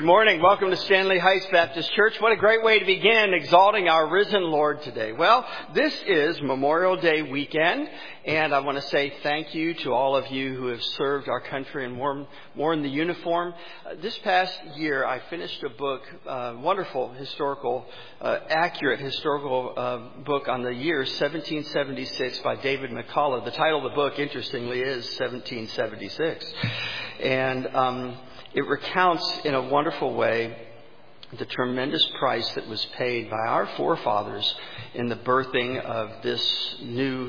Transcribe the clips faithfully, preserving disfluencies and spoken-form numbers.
Good morning. Welcome to Stanley Heights Baptist Church. What a great way to begin exalting our risen Lord today. Well, this is Memorial Day weekend, and I want to say thank you to all of you who have served our country and worn, worn the uniform. Uh, this past year, I finished a book, uh, wonderful historical, uh, accurate historical uh, book on the year seventeen seventy-six by David McCullough. The title of the book, interestingly, is seventeen seventy-six. And um It recounts in a wonderful way the tremendous price that was paid by our forefathers in the birthing of this new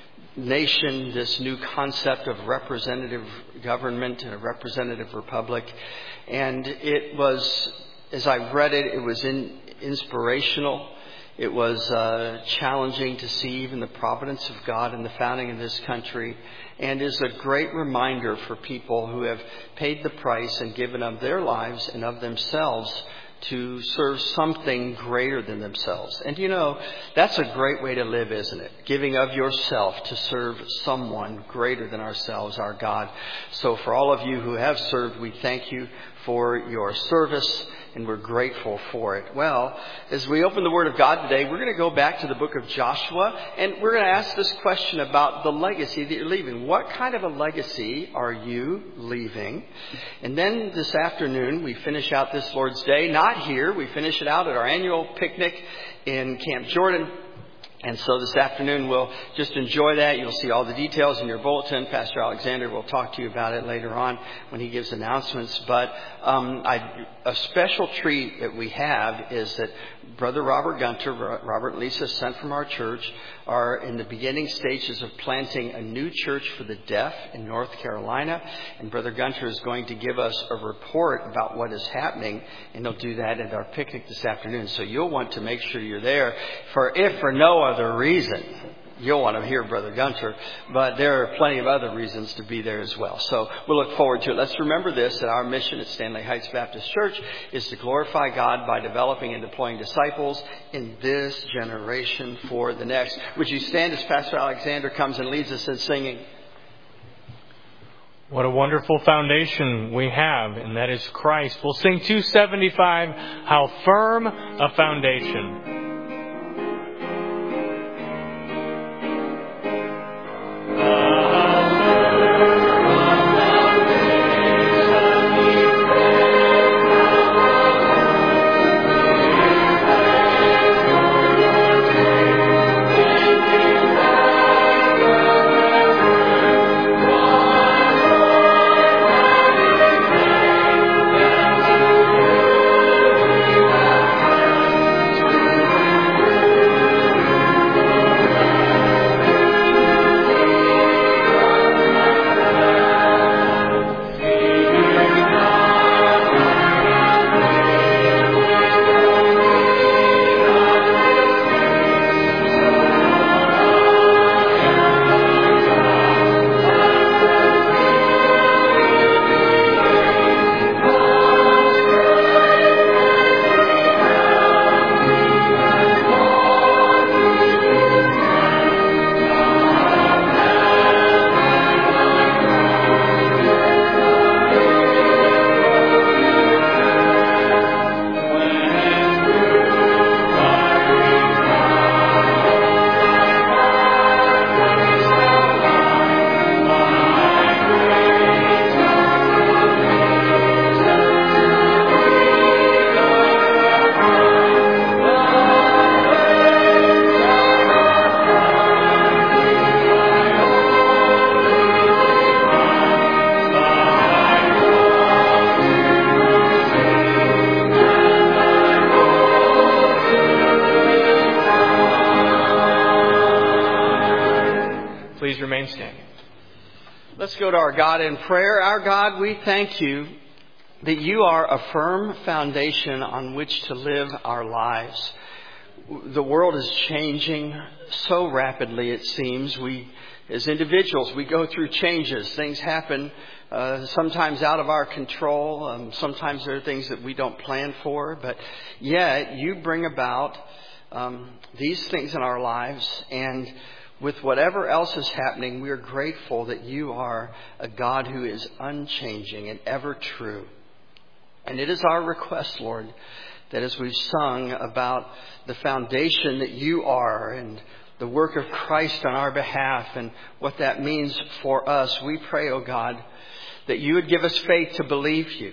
nation, this new concept of representative government and a representative republic. And it was, as I read it, it was in, inspirational. It was uh, challenging to see even the providence of God in the founding of this country, and is a great reminder for people who have paid the price and given of their lives and of themselves to serve something greater than themselves. And you know, that's a great way to live, isn't it? Giving of yourself to serve someone greater than ourselves, our God. So for all of you who have served, we thank you for your service, and we're grateful for it. Well, as we open the Word of God today, we're going to go back to the book of Joshua, and we're going to ask this question about the legacy that you're leaving. What kind of a legacy are you leaving? And then this afternoon, we finish out this Lord's Day, not here. We finish it out at our annual picnic in Camp Jordan. And so this afternoon, we'll just enjoy that. You'll see all the details in your bulletin. Pastor Alexander will talk to you about it later on when he gives announcements. But um, I, a special treat that we have is that Brother Robert Gunter, Robert and Lisa, sent from our church, are in the beginning stages of planting a new church for the deaf in North Carolina. And Brother Gunter is going to give us a report about what is happening, and he'll do that at our picnic this afternoon. So you'll want to make sure you're there, for if for no other reason. You'll want to hear Brother Gunter, but there are plenty of other reasons to be there as well. So we'll look forward to it. Let's remember this, that our mission at Stanley Heights Baptist Church is to glorify God by developing and deploying disciples in this generation for the next. Would you stand as Pastor Alexander comes and leads us in singing? What a wonderful foundation we have, and that is Christ. We'll sing two seventy-five, How Firm a Foundation. Let's go to our God in prayer. Our God, we thank you that you are a firm foundation on which to live our lives. The world is changing so rapidly, it seems. We, as individuals, we go through changes. Things happen uh, sometimes out of our control. Um, sometimes there are things that we don't plan for. But yet, you bring about um, these things in our lives, and with whatever else is happening, we are grateful that you are a God who is unchanging and ever true. And it is our request, Lord, that as we've sung about the foundation that you are and the work of Christ on our behalf and what that means for us, we pray, oh God, that you would give us faith to believe you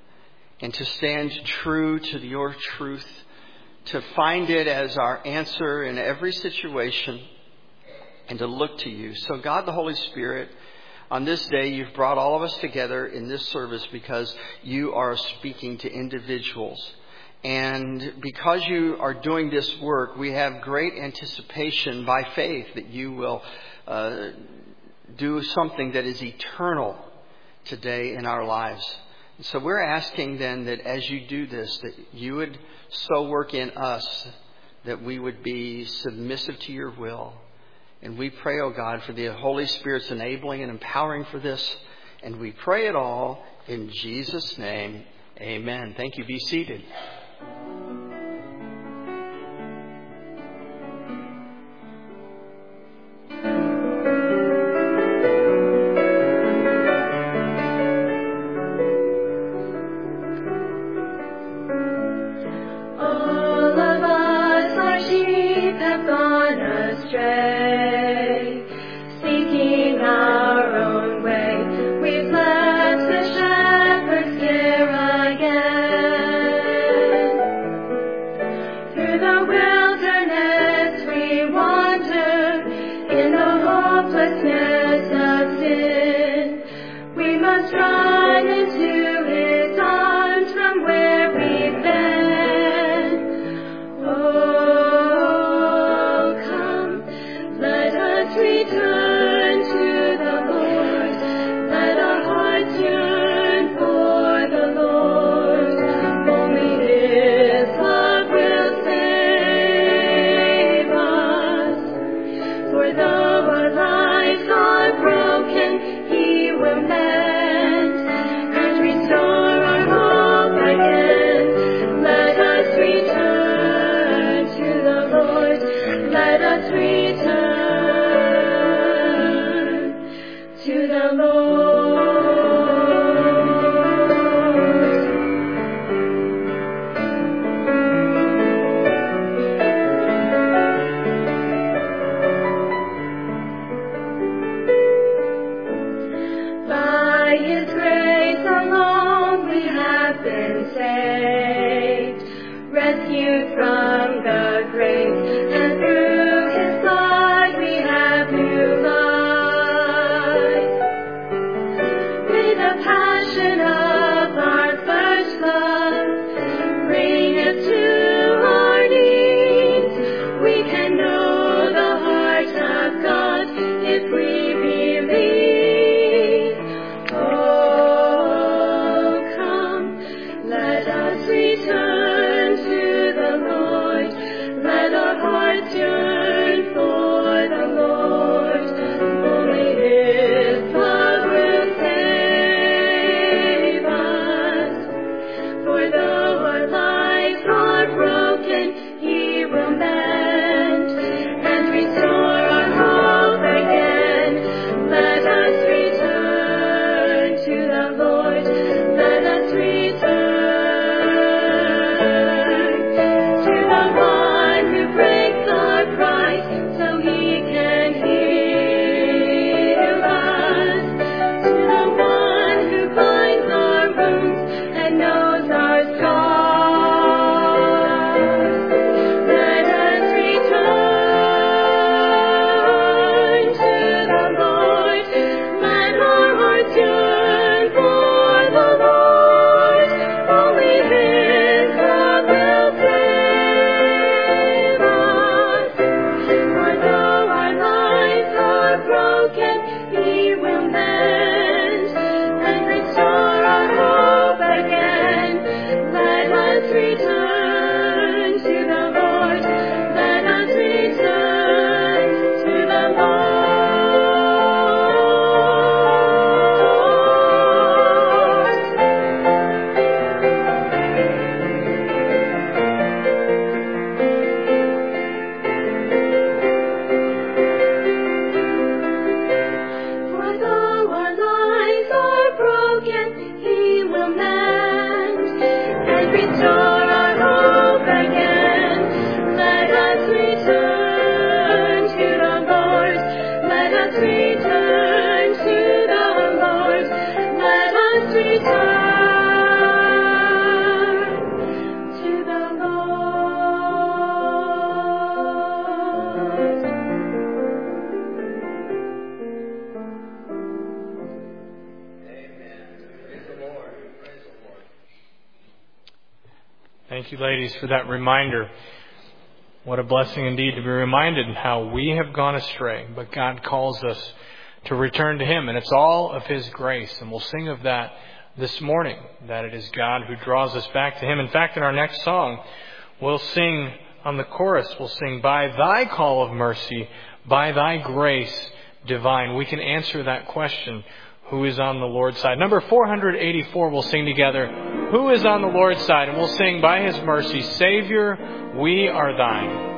and to stand true to your truth, to find it as our answer in every situation and to look to you. So God, the Holy Spirit, on this day, you've brought all of us together in this service because you are speaking to individuals. And because you are doing this work, we have great anticipation by faith that you will uh, do something that is eternal today in our lives. And so we're asking then that as you do this, that you would so work in us that we would be submissive to your will. And we pray, oh God, for the Holy Spirit's enabling and empowering for this. And we pray it all in Jesus' name. Amen. Thank you. Be seated. For though our lives are broken, He will mend. Thank you, ladies, for that reminder. What a blessing indeed to be reminded how we have gone astray, but God calls us to return to Him, and it's all of His grace. And we'll sing of that this morning, that it is God who draws us back to Him. In fact, in our next song, we'll sing on the chorus, we'll sing, "By Thy call of mercy, by Thy grace divine." We can answer that question, who is on the Lord's side? Number four hundred eighty-four, we'll sing together, "Who is on the Lord's side?" And we'll sing, "By His mercy, Savior, we are Thine."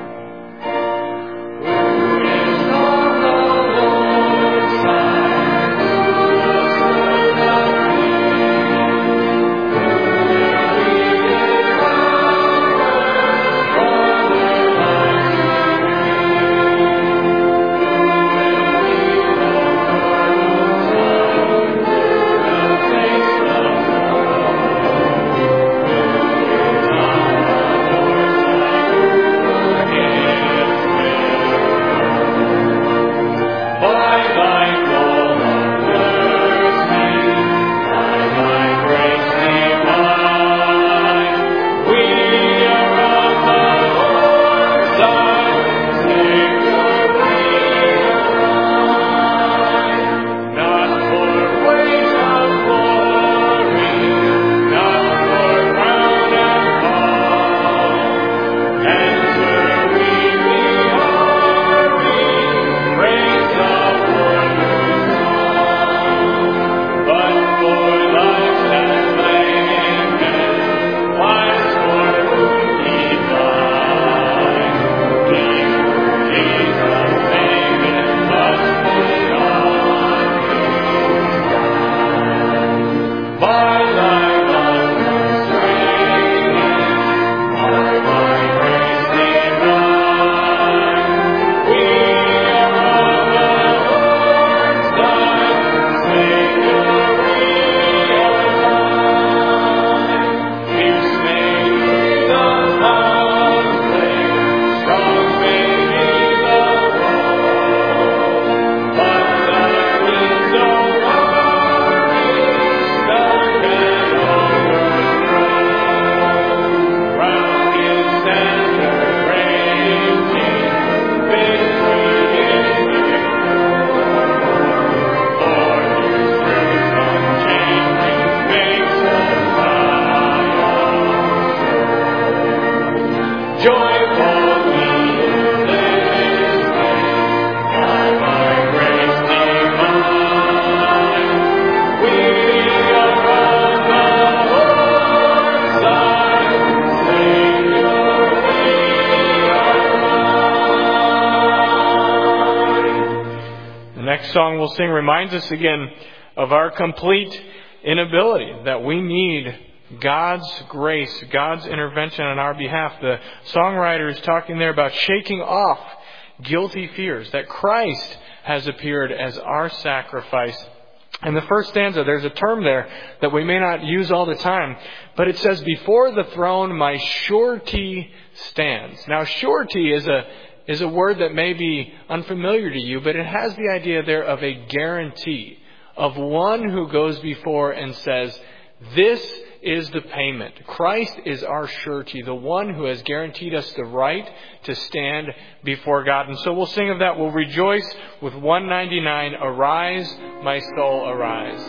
Song we'll sing reminds us again of our complete inability, that we need God's grace, God's intervention on our behalf. The songwriter is talking there about shaking off guilty fears, that Christ has appeared as our sacrifice. In the first stanza, there's a term there that we may not use all the time, but it says, "Before the throne my surety stands." Now, surety is a is a word that may be unfamiliar to you, but it has the idea there of a guarantee, of one who goes before and says, this is the payment. Christ is our surety, the one who has guaranteed us the right to stand before God. And so we'll sing of that. We'll rejoice with one ninety-nine, "Arise, my soul, arise."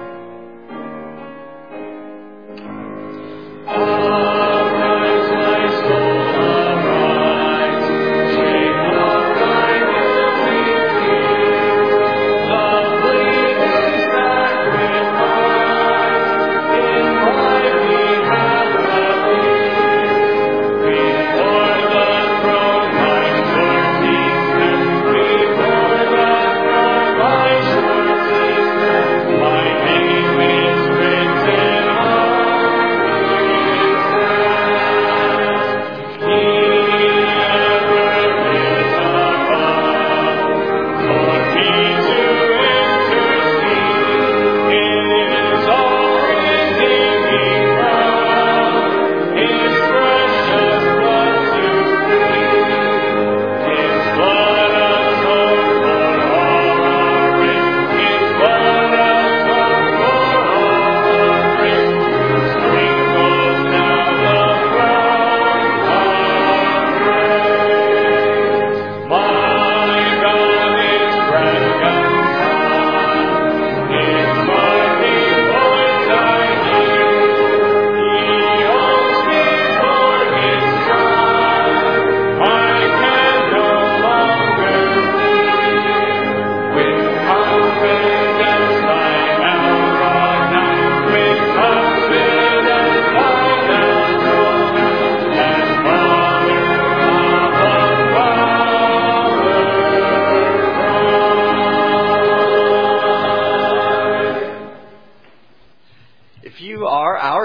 Arise, my soul. My name is written on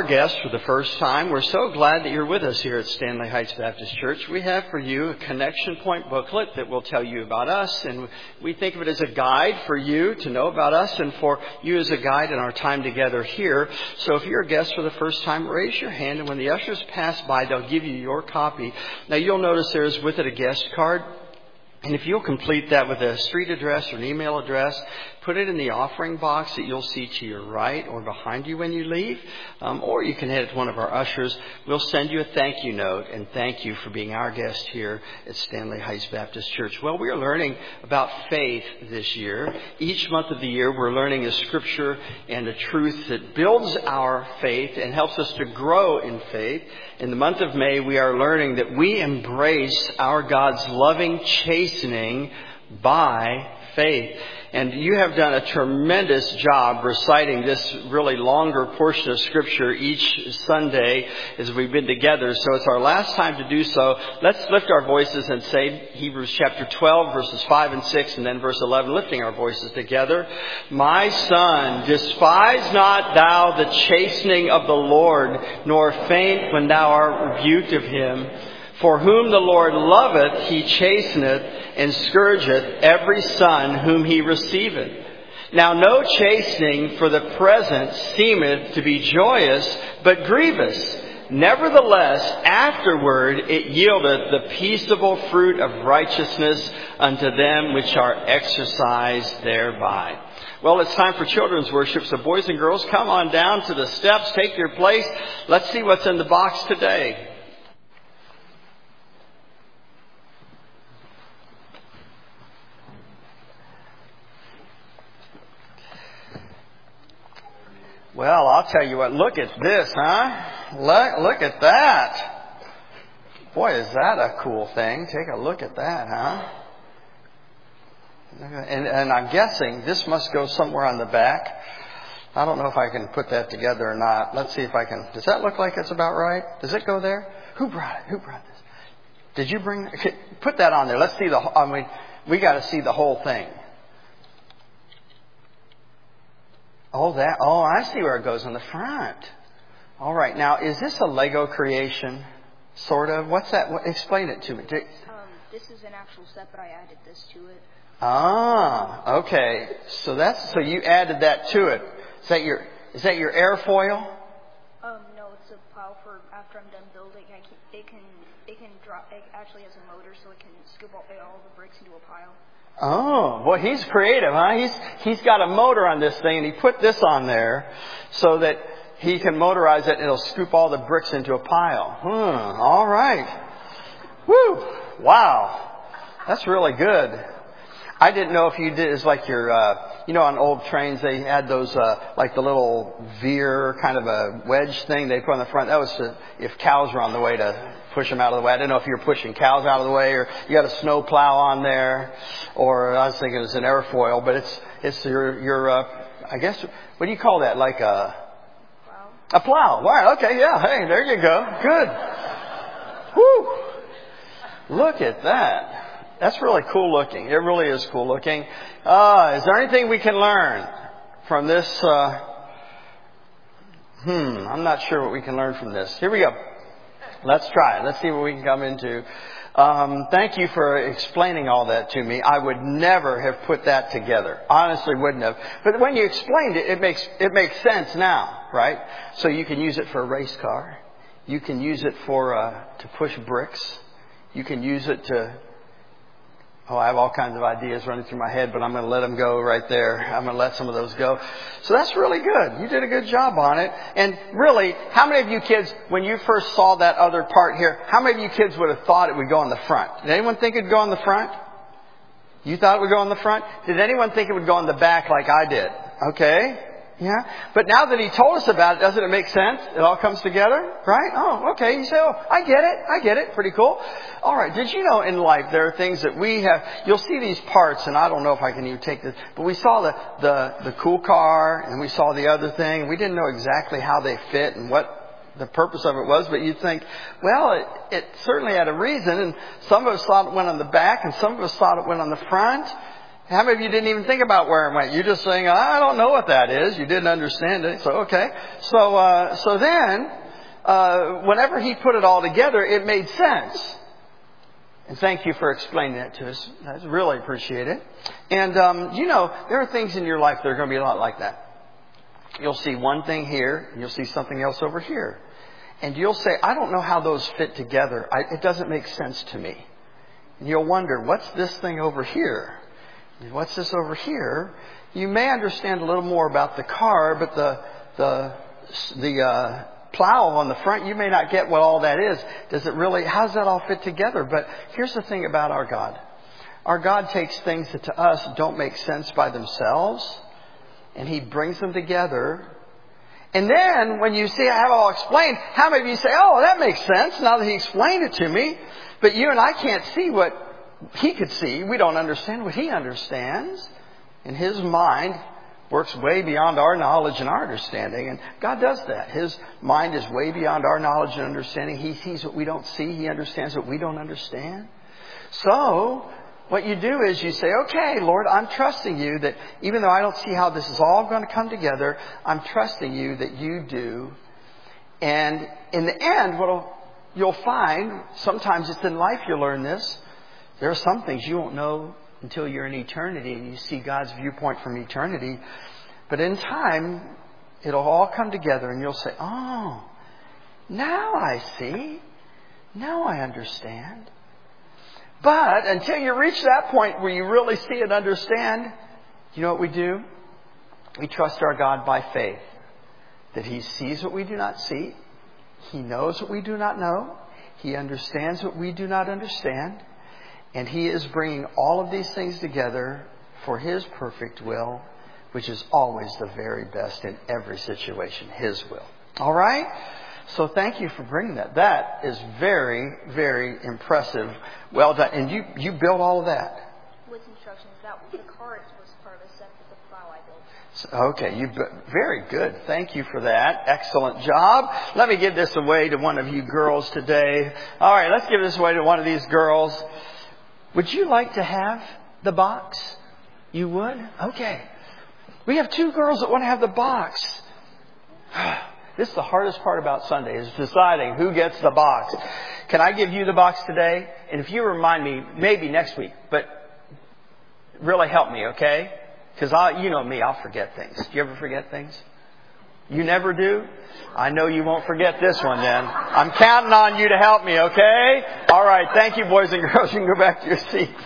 guest for the first time, we're so glad that you're with us here at Stanley Heights Baptist Church. We have for you a Connection Point booklet that will tell you about us, and we think of it as a guide for you to know about us and for you as a guide in our time together here. So if you're a guest for the first time, raise your hand, and when the ushers pass by, they'll give you your copy. Now, you'll notice there's with it a guest card. And if you'll complete that with a street address or an email address, put it in the offering box that you'll see to your right or behind you when you leave. Um, or you can head it to one of our ushers. We'll send you a thank you note and thank you for being our guest here at Stanley Heights Baptist Church. Well, we are learning about faith this year. Each month of the year, we're learning a scripture and a truth that builds our faith and helps us to grow in faith. In the month of May, we are learning that we embrace our God's loving chastening by faith. And you have done a tremendous job reciting this really longer portion of Scripture each Sunday as we've been together. So it's our last time to do so. Let's lift our voices and say Hebrews chapter twelve, verses five and six, and then verse eleven, lifting our voices together. My son, despise not thou the chastening of the Lord, nor faint when thou art rebuked of him. For whom the Lord loveth, he chasteneth, and scourgeth every son whom he receiveth. Now no chastening for the present seemeth to be joyous, but grievous. Nevertheless, afterward it yieldeth the peaceable fruit of righteousness unto them which are exercised thereby. Well, it's time for children's worship, so boys and girls, come on down to the steps, take your place. Let's see what's in the box today. Well, I'll tell you what, look at this, huh? Look, look at that. Boy, is that a cool thing. Take a look at that, huh? And, and I'm guessing this must go somewhere on the back. I don't know if I can put that together or not. Let's see if I can. Does that look like it's about right? Does it go there? Who brought it? Who brought this? Did you bring it? Put that on there. Let's see the, I mean, we got to see the whole thing. Oh, that. Oh, I see where it goes on the front. All right. Now, is this a Lego creation? Sort of. What's that? What, explain it to me. Um, this is an actual set, but I added this to it. Ah, okay. So that's so you added that to it. Is that your is that your airfoil? Um, no, it's a pile for after I'm done building. I can, it can it can drop. It actually has a motor, so it can scoop all, all the bricks into a pile. Oh, boy, he's creative, huh? He's he's got a motor on this thing, and he put this on there so that he can motorize it, and it'll scoop all the bricks into a pile. Hmm. All right. Woo! Wow, that's really good. I didn't know if you did. It's like your, uh, you know, on old trains they had those uh, like the little veer kind of a wedge thing they put on the front. That was to, if cows were on the way to push them out of the way. I didn't know if you were pushing cows out of the way, or you got a snow plow on there, or I was thinking it was an airfoil, but it's it's your your uh, I guess what do you call that? Like a Plow. A plow. Wow. Okay. Yeah. Hey, there you go. Good. Woo. Look at that. That's really cool looking. It really is cool looking. Uh, is there anything we can learn from this? Uh, hmm. I'm not sure what we can learn from this. Here we go. Let's try it. Let's see what we can come into. Um, thank you for explaining all that to me. I would never have put that together. Honestly, wouldn't have. But when you explained it, it makes it makes sense now, right? So you can use it for a race car. You can use it for uh, to push bricks. You can use it to. Oh, I have all kinds of ideas running through my head, but I'm going to let them go right there. I'm going to let some of those go. So that's really good. You did a good job on it. And really, how many of you kids, when you first saw that other part here, how many of you kids would have thought it would go on the front? Did anyone think it would go on the front? You thought it would go on the front? Did anyone think it would go on the back like I did? Okay. Yeah. But now that he told us about it, doesn't it make sense? It all comes together, right? Oh, okay. You say, oh, I get it. I get it. Pretty cool. All right. Did you know in life there are things that we have, you'll see these parts, and I don't know if I can even take this, but we saw the, the, the cool car, and we saw the other thing, and we didn't know exactly how they fit and what the purpose of it was, but you'd think, well, it, it certainly had a reason, and some of us thought it went on the back, and some of us thought it went on the front. How many of you didn't even think about where it went? You're just saying, I don't know what that is. You didn't understand it. So, okay. So, uh, so then, uh, whenever he put it all together, it made sense. And thank you for explaining that to us. I really appreciate it. And, um, you know, there are things in your life that are going to be a lot like that. You'll see one thing here, and you'll see something else over here. And you'll say, I don't know how those fit together. I, it doesn't make sense to me. And you'll wonder, what's this thing over here? What's this over here? You may understand a little more about the car, but the the the uh, plow on the front, you may not get what all that is. Does it really? How does that all fit together? But here's the thing about our God. Our God takes things that to us don't make sense by themselves, and He brings them together. And then when you see I have it all explained, how many of you say, "Oh, that makes sense now that He explained it to me"? But you and I can't see what He could see. We don't understand what He understands. And His mind works way beyond our knowledge and our understanding. And God does that. His mind is way beyond our knowledge and understanding. He sees what we don't see. He understands what we don't understand. So, what you do is you say, okay, Lord, I'm trusting you that even though I don't see how this is all going to come together, I'm trusting you that you do. And in the end, what you'll find, sometimes it's in life you learn this, there are some things you won't know until you're in eternity and you see God's viewpoint from eternity. But in time, it'll all come together and you'll say, oh, now I see. Now I understand. But until you reach that point where you really see and understand, you know what we do? We trust our God by faith. That He sees what we do not see. He knows what we do not know. He understands what we do not understand. And He is bringing all of these things together for His perfect will, which is always the very best in every situation, His will. All right? So thank you for bringing that. That is very, very impressive. Well done. And you, you built all of that? With instructions. That the cart was part of the set with the plow I built. Okay, you very good. Thank you for that. Excellent job. Let me give this away to one of you girls today. All right, let's give this away to one of these girls. Would you like to have the box? You would? Okay. We have two girls that want to have the box. This is the hardest part about Sunday, is deciding who gets the box. Can I give you the box today? And if you remind me, maybe next week, but really help me, okay? Because I, you know me, I'll forget things. Do you ever forget things? You never do? I know you won't forget this one then. I'm counting on you to help me, okay? All right. Thank you, boys and girls. You can go back to your seats.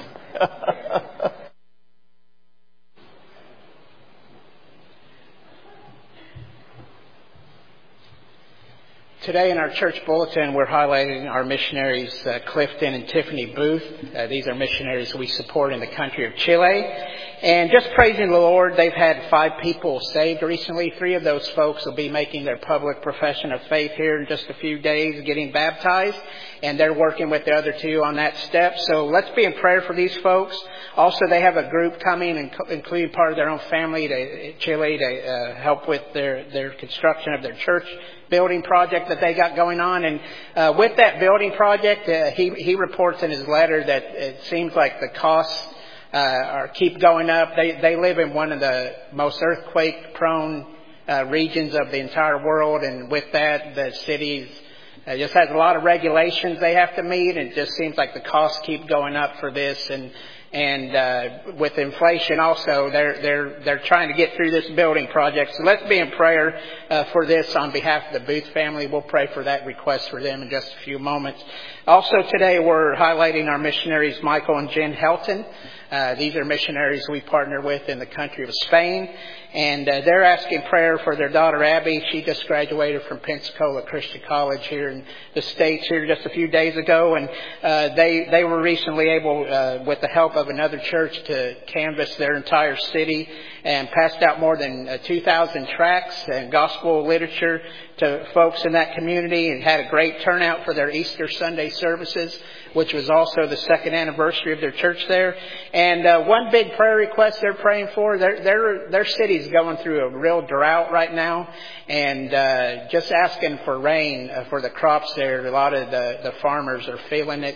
Today in our church bulletin, we're highlighting our missionaries, uh, Clifton and Tiffany Booth. Uh, these are missionaries we support in the country of Chile. And just praising the Lord, they've had five people saved recently. Three of those folks will be making their public profession of faith here in just a few days, getting baptized. And they're working with the other two on that step. So let's be in prayer for these folks. Also, they have a group coming, including part of their own family to Chile to uh, help with their, their construction of their church building project that they got going on. And uh, with that building project, uh, he, he reports in his letter that it seems like the costs uh, are keep going up. They, they live in one of the most earthquake-prone uh, regions of the entire world. And with that, the cities uh, just has a lot of regulations they have to meet. And it just seems like the costs keep going up for this. And And uh, with inflation also, they're they're they're trying to get through this building project. So let's be in prayer uh, for this on behalf of the Booth family. We'll pray for that request for them in just a few moments. Also today we're highlighting our missionaries Michael and Jen Helton. Uh, these are missionaries we partner with in the country of Spain. And uh, they're asking prayer for their daughter Abby. She just graduated from Pensacola Christian College here in the States here just a few days ago. And uh, they they were recently able, uh, with the help of another church, to canvass their entire city and passed out more than uh, two thousand tracts and gospel literature to folks in that community, and had a great turnout for their Easter Sunday services, which was also the second anniversary of their church there. And uh, one big prayer request they're praying for, their their their city's going through a real drought right now, and uh, just asking for rain uh, for the crops there. A lot of the, the farmers are feeling it.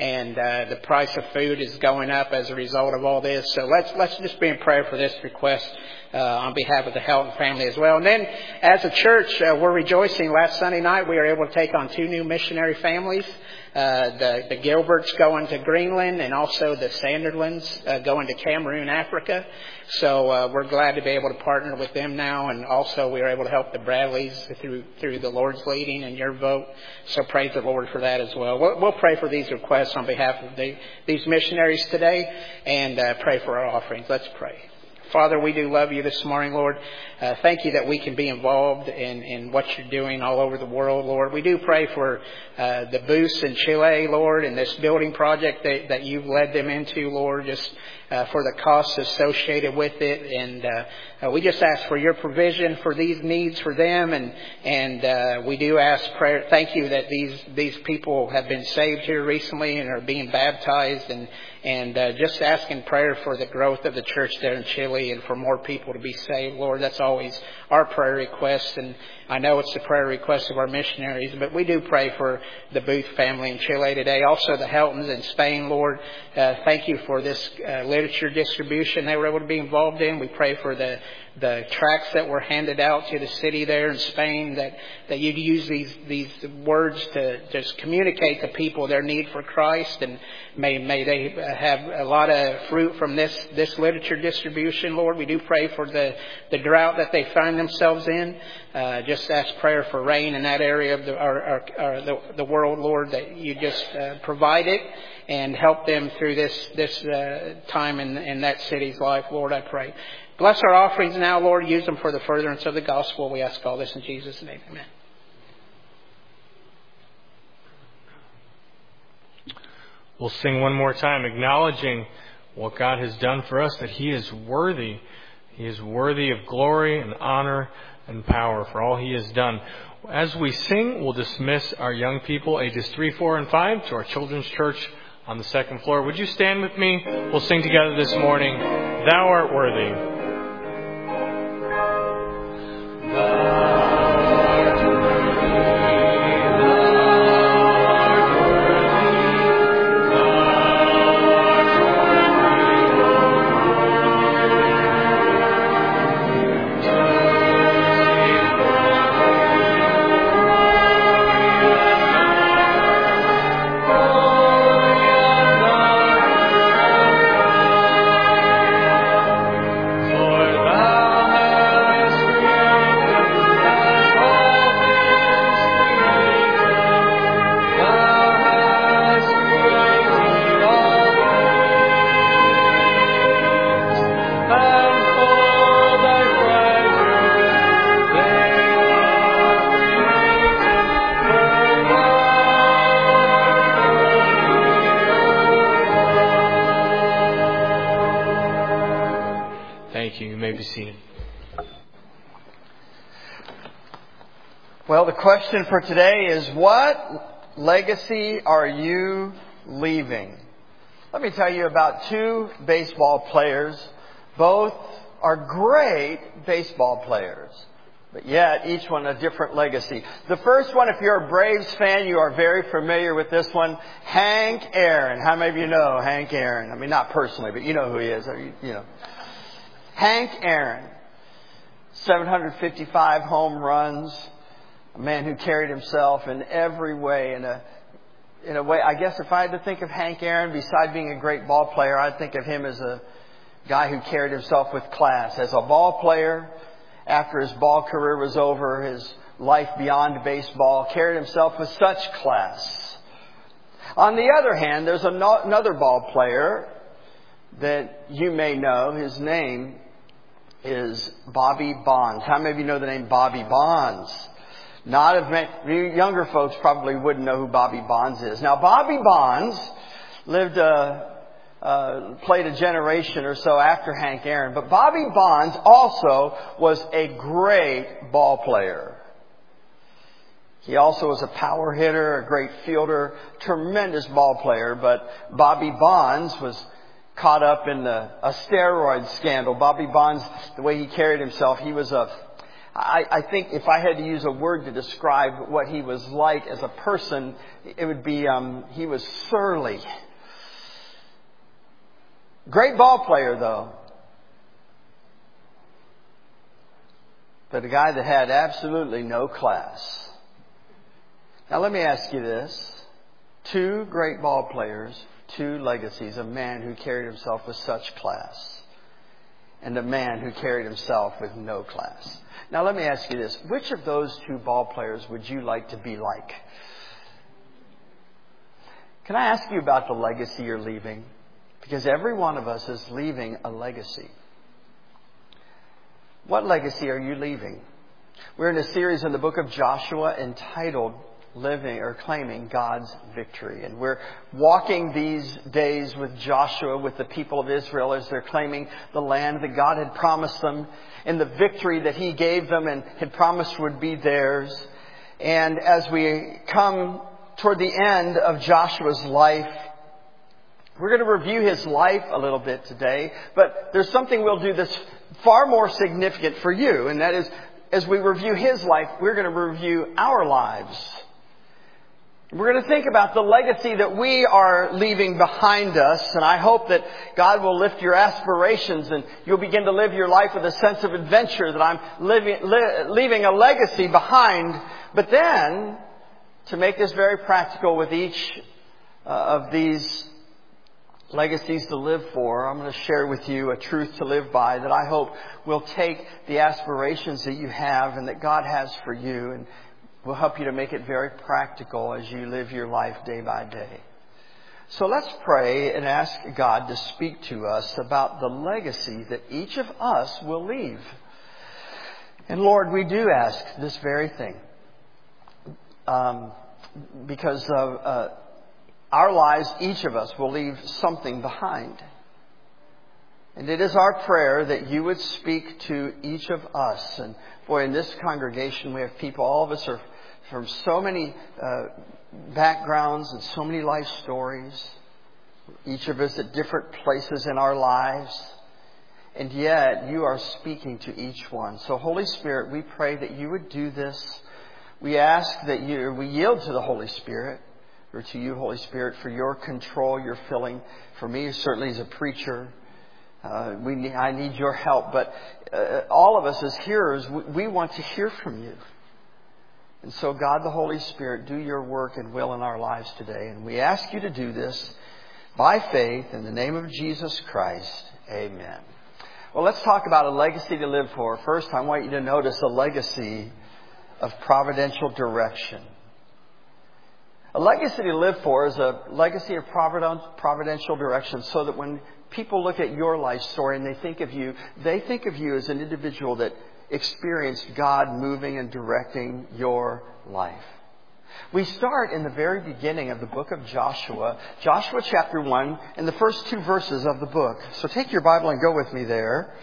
and uh, the price of food is going up as a result of all this. So let's let's just be in prayer for this request uh, on behalf of the Helton family as well. And then, as a church, uh, we're rejoicing. Last Sunday night, we were able to take on two new missionary families. Uh, the, the Gilberts going to Greenland, and also the Sanderlands uh, going to Cameroon, Africa. So uh, we're glad to be able to partner with them now, and also we were able to help the Bradleys through through the Lord's leading and your vote. So praise the Lord for that as well. We'll, we'll pray for these requests on behalf of the, these missionaries today, and uh, pray for our offerings. Let's pray. Father, we do love you this morning, Lord. Uh, thank you that we can be involved in, in what you're doing all over the world, Lord. We do pray for uh, the Booths in Chile, Lord, and this building project that, that you've led them into, Lord, just uh, for the costs associated with it. And uh, uh, we just ask for your provision for these needs for them. And and uh, we do ask prayer. Thank you that these, these people have been saved here recently and are being baptized, and And uh, just asking prayer for the growth of the church there in Chile and for more people to be saved, Lord. That's always our prayer request, and I know it's the prayer request of our missionaries, but we do pray for the Booth family in Chile today. Also the Heltons in Spain, Lord. Uh, thank you for this uh, literature distribution they were able to be involved in. We pray for the the tracts that were handed out to the city there in Spain, that, that you'd use these, these words to just communicate to people their need for Christ, and may, may they have a lot of fruit from this, this literature distribution, Lord. We do pray for the, the drought that they find themselves in. Uh, just ask prayer for rain in that area of the, our, our, our, the, the world, Lord, that you just uh, provide it and help them through this, this uh, time in, in that city's life, Lord, I pray. Bless our offerings now, Lord. Use them for the furtherance of the gospel. We ask all this in Jesus' name. Amen. We'll sing one more time, acknowledging what God has done for us, that He is worthy. He is worthy of glory and honor and power for all He has done. As we sing, we'll dismiss our young people, ages three, four, and five, to our children's church on the second floor. Would you stand with me? We'll sing together this morning, Thou Art Worthy. Well, the question for today is, what legacy are you leaving? Let me tell you about two baseball players. Both are great baseball players, but yet each one a different legacy. The first one, if you're a Braves fan, you are very familiar with this one. Hank Aaron. How many of you know Hank Aaron? I mean, not personally, but you know who he is. You know, Hank Aaron, seven hundred fifty-five home runs. A man who carried himself in every way, in a in a way. I guess if I had to think of Hank Aaron, besides being a great ball player, I'd think of him as a guy who carried himself with class. As a ball player, after his ball career was over, his life beyond baseball, carried himself with such class. On the other hand, there's another ball player that you may know. His name is Bobby Bonds. How many of you know the name Bobby Bonds? Not as many, younger folks probably wouldn't know who Bobby Bonds is. Now, Bobby Bonds lived a, uh, played a generation or so after Hank Aaron, but Bobby Bonds also was a great ball player. He also was a power hitter, a great fielder, tremendous ball player, but Bobby Bonds was caught up in the, a steroid scandal. Bobby Bonds, the way he carried himself, he was a I, I think if I had to use a word to describe what he was like as a person, it would be um, he was surly. Great ball player, though. But a guy that had absolutely no class. Now let me ask you this. Two great ball players, two legacies. A man who carried himself with such class. And a man who carried himself with no class. Now let me ask you this. Which of those two ball players would you like to be like? Can I ask you about the legacy you're leaving? Because every one of us is leaving a legacy. What legacy are you leaving? We're in a series in the book of Joshua entitled Living or Claiming God's Victory. And we're walking these days with Joshua, with the people of Israel, as they're claiming the land that God had promised them and the victory that He gave them and had promised would be theirs. And as we come toward the end of Joshua's life, we're going to review his life a little bit today. But there's something we'll do that's far more significant for you. And that is, as we review his life, we're going to review our lives. We're going to think about the legacy that we are leaving behind us. And I hope that God will lift your aspirations and you'll begin to live your life with a sense of adventure, that I'm living, li- leaving a legacy behind. But then, to make this very practical with each uh, of these legacies to live for, I'm going to share with you a truth to live by that I hope will take the aspirations that you have and that God has for you and will help you to make it very practical as you live your life day by day. So let's pray and ask God to speak to us about the legacy that each of us will leave. And Lord, we do ask this very thing. Um, because of uh, our lives, each of us will leave something behind. And it is our prayer that you would speak to each of us. And boy, in this congregation we have people, all of us are from so many uh, backgrounds and so many life stories. Each of us at different places in our lives. And yet you are speaking to each one. So Holy Spirit, we pray that you would do this. We ask that you, we yield to the Holy Spirit, or to you, Holy Spirit, for your control, your filling. For me, certainly as a preacher, uh, we need, I need your help. But uh, all of us as hearers, we, we want to hear from you. And so, God, the Holy Spirit, do your work and will in our lives today. And we ask you to do this by faith in the name of Jesus Christ. Amen. Well, let's talk about a legacy to live for. First, I want you to notice a legacy of providential direction. A legacy to live for is a legacy of providential direction, so that when people look at your life story and they think of you, they think of you as an individual that experienced God moving and directing your life. We start in the very beginning of the book of Joshua, Joshua chapter one, in the first two verses of the book. So take your Bible and go with me there.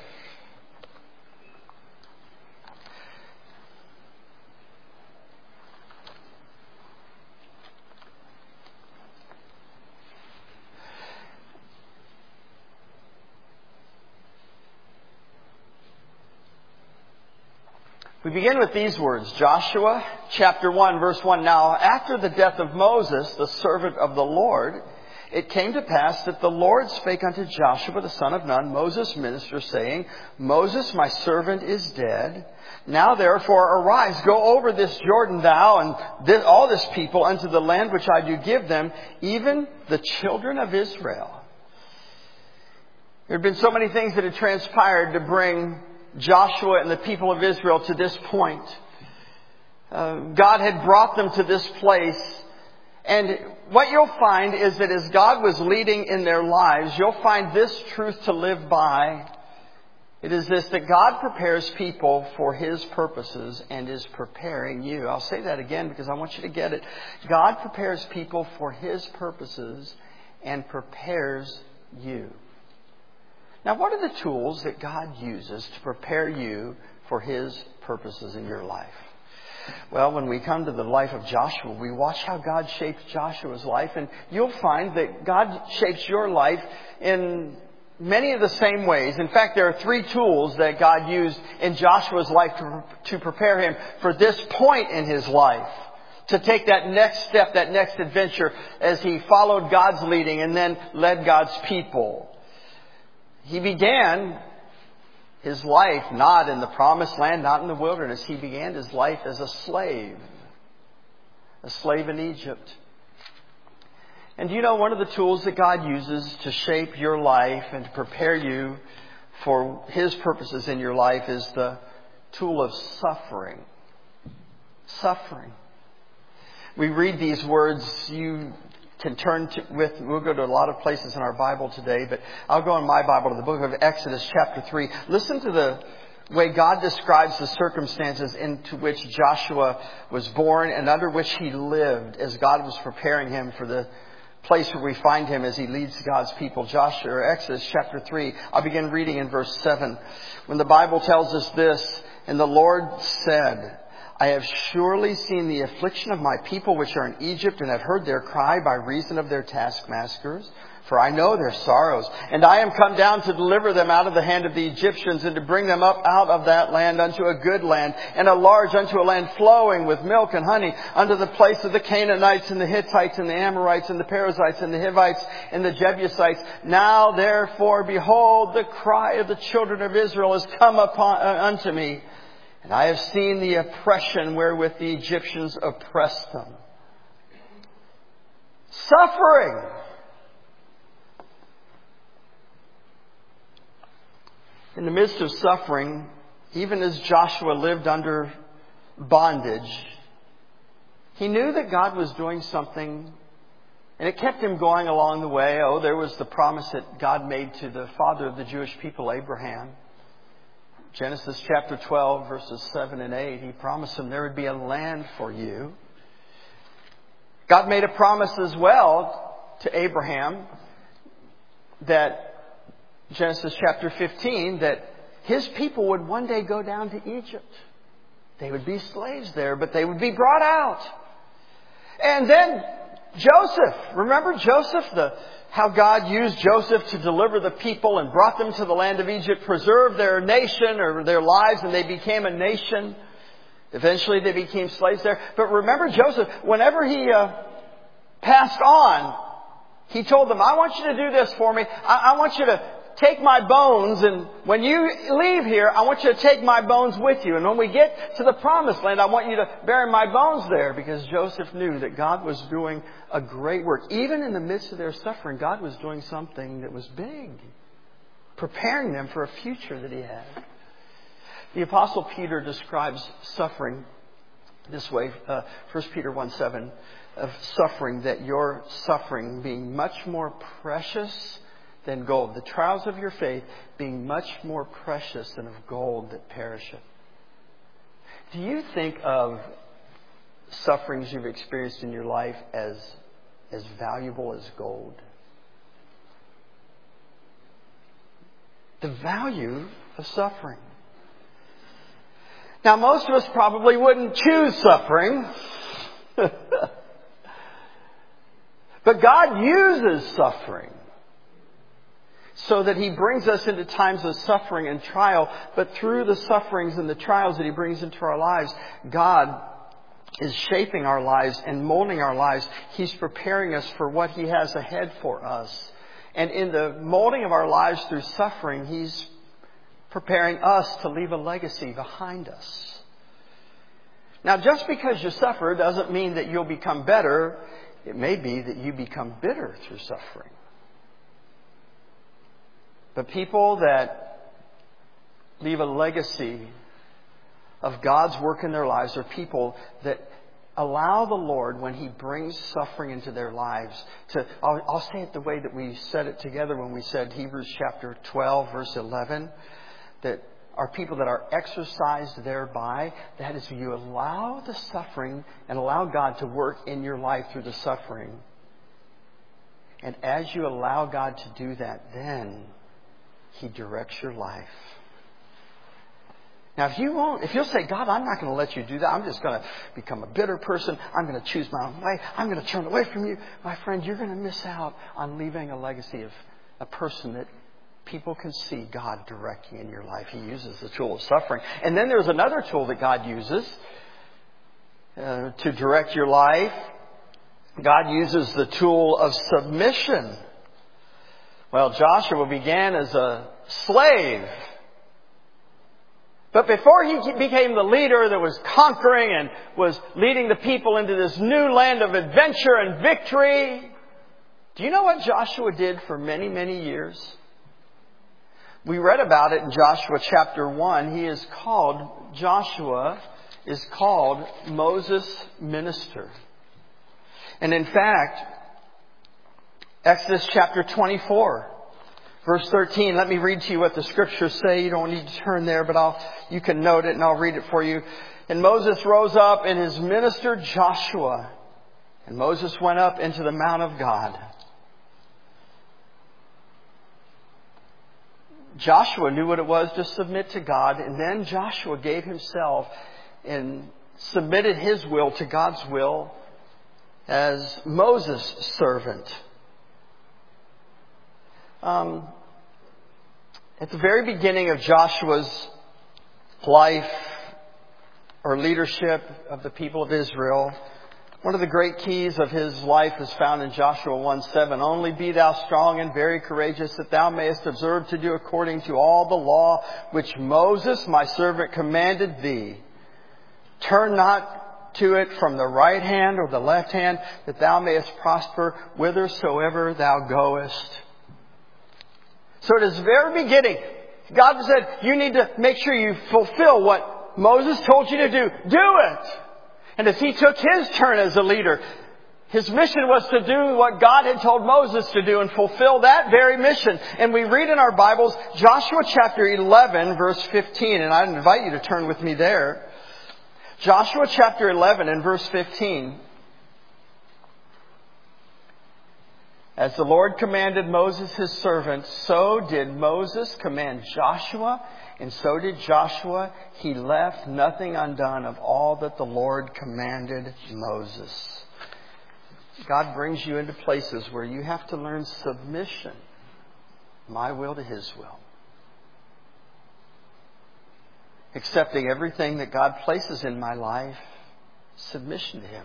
We begin with these words, Joshua chapter one, verse one. Now, after the death of Moses, the servant of the Lord, it came to pass that the Lord spake unto Joshua, the son of Nun, Moses' minister, saying, Moses, my servant, is dead. Now, therefore, arise, go over this Jordan, thou and this, all this people, unto the land which I do give them, even the children of Israel. There had been so many things that had transpired to bring Joshua and the people of Israel to this point. Uh, God had brought them to this place. And what you'll find is that as God was leading in their lives, you'll find this truth to live by. It is this, that God prepares people for His purposes and is preparing you. I'll say that again because I want you to get it. God prepares people for His purposes and prepares you. Now, what are the tools that God uses to prepare you for His purposes in your life? Well, when we come to the life of Joshua, we watch how God shaped Joshua's life, and you'll find that God shapes your life in many of the same ways. In fact, there are three tools that God used in Joshua's life to, to prepare him for this point in his life. To take that next step, that next adventure as he followed God's leading and then led God's people. He began his life not in the promised land, not in the wilderness. He began his life as a slave. A slave in Egypt. And you know, one of the tools that God uses to shape your life and to prepare you for His purposes in your life is the tool of suffering. Suffering. We read these words. You can turn to, with, we'll go to a lot of places in our Bible today, but I'll go in my Bible to the book of Exodus chapter three. Listen to the way God describes the circumstances into which Joshua was born and under which he lived as God was preparing him for the place where we find him as he leads God's people. Joshua, or Exodus chapter three. I'll begin reading in verse seven. When the Bible tells us this, and the Lord said, I have surely seen the affliction of my people which are in Egypt, and have heard their cry by reason of their taskmasters. For I know their sorrows. And I am come down to deliver them out of the hand of the Egyptians, and to bring them up out of that land unto a good land, and a large unto a land flowing with milk and honey, unto the place of the Canaanites and the Hittites and the Amorites and the Perizzites and the Hivites and the Jebusites. Now therefore, behold, the cry of the children of Israel is come upon uh, unto me. And I have seen the oppression wherewith the Egyptians oppressed them. Suffering. In the midst of suffering, even as Joshua lived under bondage, he knew that God was doing something, and it kept him going along the way. Oh, there was the promise that God made to the father of the Jewish people, Abraham. Genesis chapter twelve, verses seven and eight, he promised him there would be a land for you. God made a promise as well to Abraham that Genesis chapter fifteen, that his people would one day go down to Egypt. They would be slaves there, but they would be brought out. And then Joseph, remember Joseph, the how God used Joseph to deliver the people and brought them to the land of Egypt, preserved their nation or their lives, and they became a nation. Eventually they became slaves there. But remember Joseph, whenever he uh, passed on, he told them, I want you to do this for me. I, I want you to take my bones, and when you leave here, I want you to take my bones with you. And when we get to the promised land, I want you to bury my bones there, because Joseph knew that God was doing a great work. Even in the midst of their suffering, God was doing something that was big, preparing them for a future that He had. The Apostle Peter describes suffering this way, uh, First Peter one seven, of suffering, that your suffering being much more precious than gold, the trials of your faith being much more precious than of gold that perisheth. Do you think of sufferings you've experienced in your life as, as valuable as gold? The value of suffering. Now, most of us probably wouldn't choose suffering. But God uses suffering so that He brings us into times of suffering and trial. But through the sufferings and the trials that He brings into our lives, God is shaping our lives and molding our lives. He's preparing us for what He has ahead for us. And in the molding of our lives through suffering, He's preparing us to leave a legacy behind us. Now, just because you suffer doesn't mean that you'll become better. It may be that you become bitter through suffering. The people that leave a legacy of God's work in their lives are people that allow the Lord, when He brings suffering into their lives, to, I'll, I'll say it the way that we said it together when we said Hebrews chapter twelve, verse eleven, that are people that are exercised thereby. That is, you allow the suffering and allow God to work in your life through the suffering. And as you allow God to do that, then He directs your life. Now, if you won't, if you'll say, God, I'm not going to let you do that. I'm just going to become a bitter person. I'm going to choose my own way. I'm going to turn away from you. My friend, you're going to miss out on leaving a legacy of a person that people can see God directly in your life. He uses the tool of suffering. And then there's another tool that God uses uh, to direct your life. God uses the tool of submission. Well, Joshua began as a slave. But before he became the leader that was conquering and was leading the people into this new land of adventure and victory, do you know what Joshua did for many, many years? We read about it in Joshua chapter one. He is called, Joshua is called Moses' minister. And in fact, Exodus chapter twenty-four, verse thirteen, let me read to you what the scriptures say. You don't need to turn there, but I'll, you can note it and I'll read it for you. And Moses rose up and his minister Joshua. And Moses went up into the mount of God. Joshua knew what it was to submit to God, and then Joshua gave himself and submitted his will to God's will as Moses' servant. Um, at the very beginning of Joshua's life or leadership of the people of Israel, one of the great keys of his life is found in Joshua one seven. Only be thou strong and very courageous, that thou mayest observe to do according to all the law which Moses my servant commanded thee. Turn not to it from the right hand or the left hand, that thou mayest prosper whithersoever thou goest. So at his very beginning, God said, you need to make sure you fulfill what Moses told you to do. Do it! And as he took his turn as a leader, his mission was to do what God had told Moses to do and fulfill that very mission. And we read in our Bibles, Joshua chapter eleven, verse fifteen. And I invite you to turn with me there. Joshua chapter eleven and verse fifteen. As the Lord commanded Moses his servant, so did Moses command Joshua, and so did Joshua. He left nothing undone of all that the Lord commanded Moses. God brings you into places where you have to learn submission. My will to His will. Accepting everything that God places in my life. Submission to Him.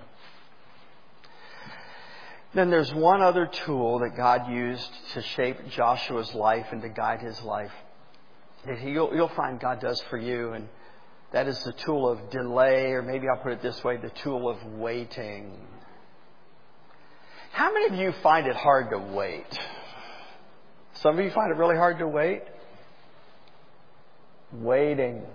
Then there's one other tool that God used to shape Joshua's life and to guide his life. That you'll, you'll find God does for you. And that is the tool of delay, or maybe I'll put it this way, the tool of waiting. How many of you find it hard to wait? Some of you find it really hard to wait. Waiting.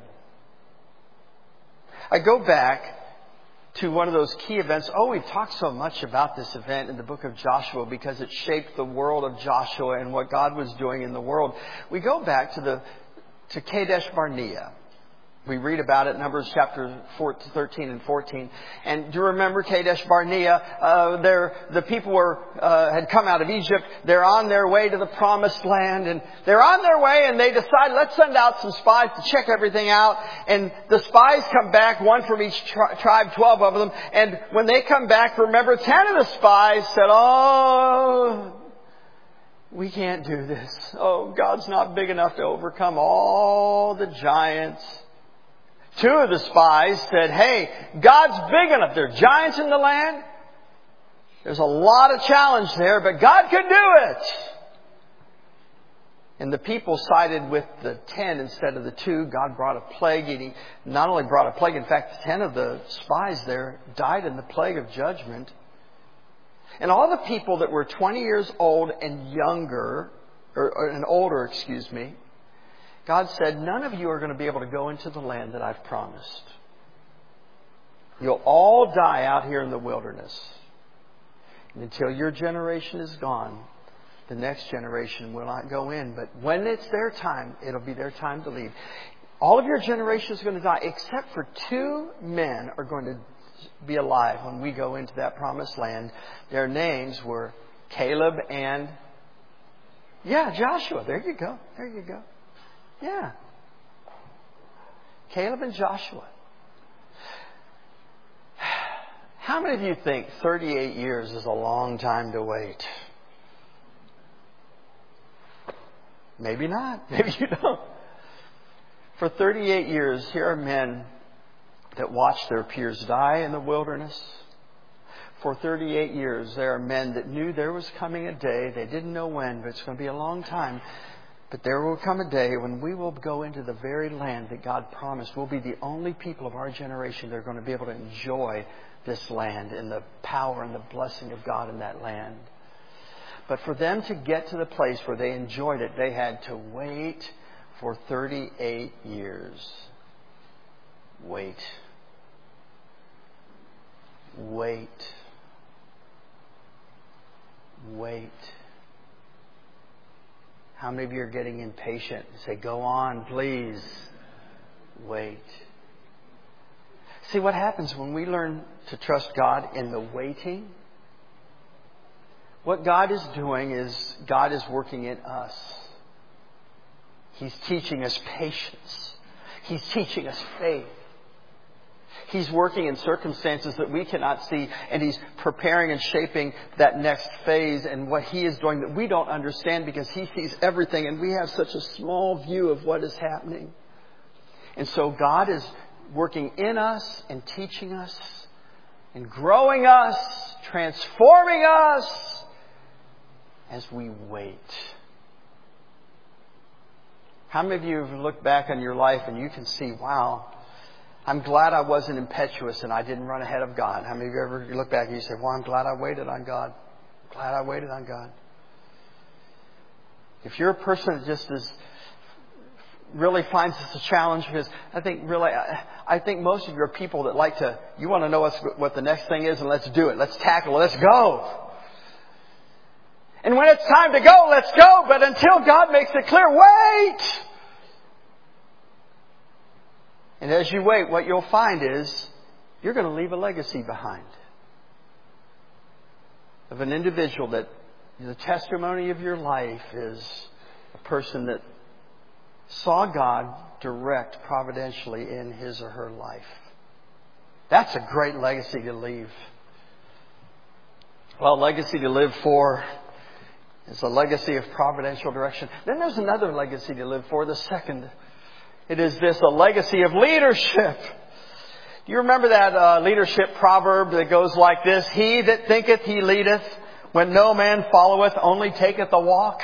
I go back to one of those key events. Oh, we've talked so much about this event in the book of Joshua because it shaped the world of Joshua and what God was doing in the world. We go back to the to Kadesh Barnea. We read about it in Numbers chapter thirteen and fourteen. And do you remember Kadesh Barnea? Uh, there, the people were uh, had come out of Egypt. They're on their way to the promised land. And they're on their way and they decide, let's send out some spies to check everything out. And the spies come back, one from each tri- tribe, twelve of them. And when they come back, remember, ten of the spies said, oh, we can't do this. Oh, God's not big enough to overcome all the giants. Two of the spies said, hey, God's big enough. There are giants in the land. There's a lot of challenge there, but God could do it. And the people sided with the ten instead of the two. God brought a plague. He not only brought a plague, in fact, ten of the spies there died in the plague of judgment. And all the people that were twenty years old and younger, or, or and older, excuse me, God said, none of you are going to be able to go into the land that I've promised. You'll all die out here in the wilderness. And until your generation is gone, the next generation will not go in. But when it's their time, it'll be their time to leave. All of your generation is going to die, except for two men are going to be alive when we go into that promised land. Their names were Caleb and, yeah, Joshua. There you go. There you go. Yeah. Caleb and Joshua. How many of you think thirty-eight years is a long time to wait? Maybe not. Maybe you don't. For thirty-eight years, here are men that watched their peers die in the wilderness. For thirty-eight years, there are men that knew there was coming a day. They didn't know when, but it's going to be a long time. But there will come a day when we will go into the very land that God promised. We'll be the only people of our generation that are going to be able to enjoy this land and the power and the blessing of God in that land. But for them to get to the place where they enjoyed it, they had to wait for thirty-eight years. Wait. Wait. Wait. How many of you are getting impatient and say, go on, please. Wait. See, what happens when we learn to trust God in the waiting? What God is doing is God is working in us. He's teaching us patience. He's teaching us faith. He's working in circumstances that we cannot see, and He's preparing and shaping that next phase and what He is doing that we don't understand because He sees everything and we have such a small view of what is happening. And so God is working in us and teaching us and growing us, transforming us as we wait. How many of you have looked back on your life and you can see, wow, I'm glad I wasn't impetuous and I didn't run ahead of God. How many of you ever look back and you say, well, I'm glad I waited on God. Glad I waited on God. If you're a person that just is really finds this a challenge, because I think really, I, I think most of you are people that like to, you want to know what's, what the next thing is and let's do it. Let's tackle it. Let's go. And when it's time to go, let's go. But until God makes it clear, wait. And as you wait, what you'll find is you're going to leave a legacy behind of an individual that the testimony of your life is a person that saw God direct providentially in his or her life. That's a great legacy to leave. Well, legacy to live for is a legacy of providential direction. Then there's another legacy to live for, the second. It is this, a legacy of leadership. Do you remember that uh, leadership proverb that goes like this? He that thinketh he leadeth, when no man followeth, only taketh a walk.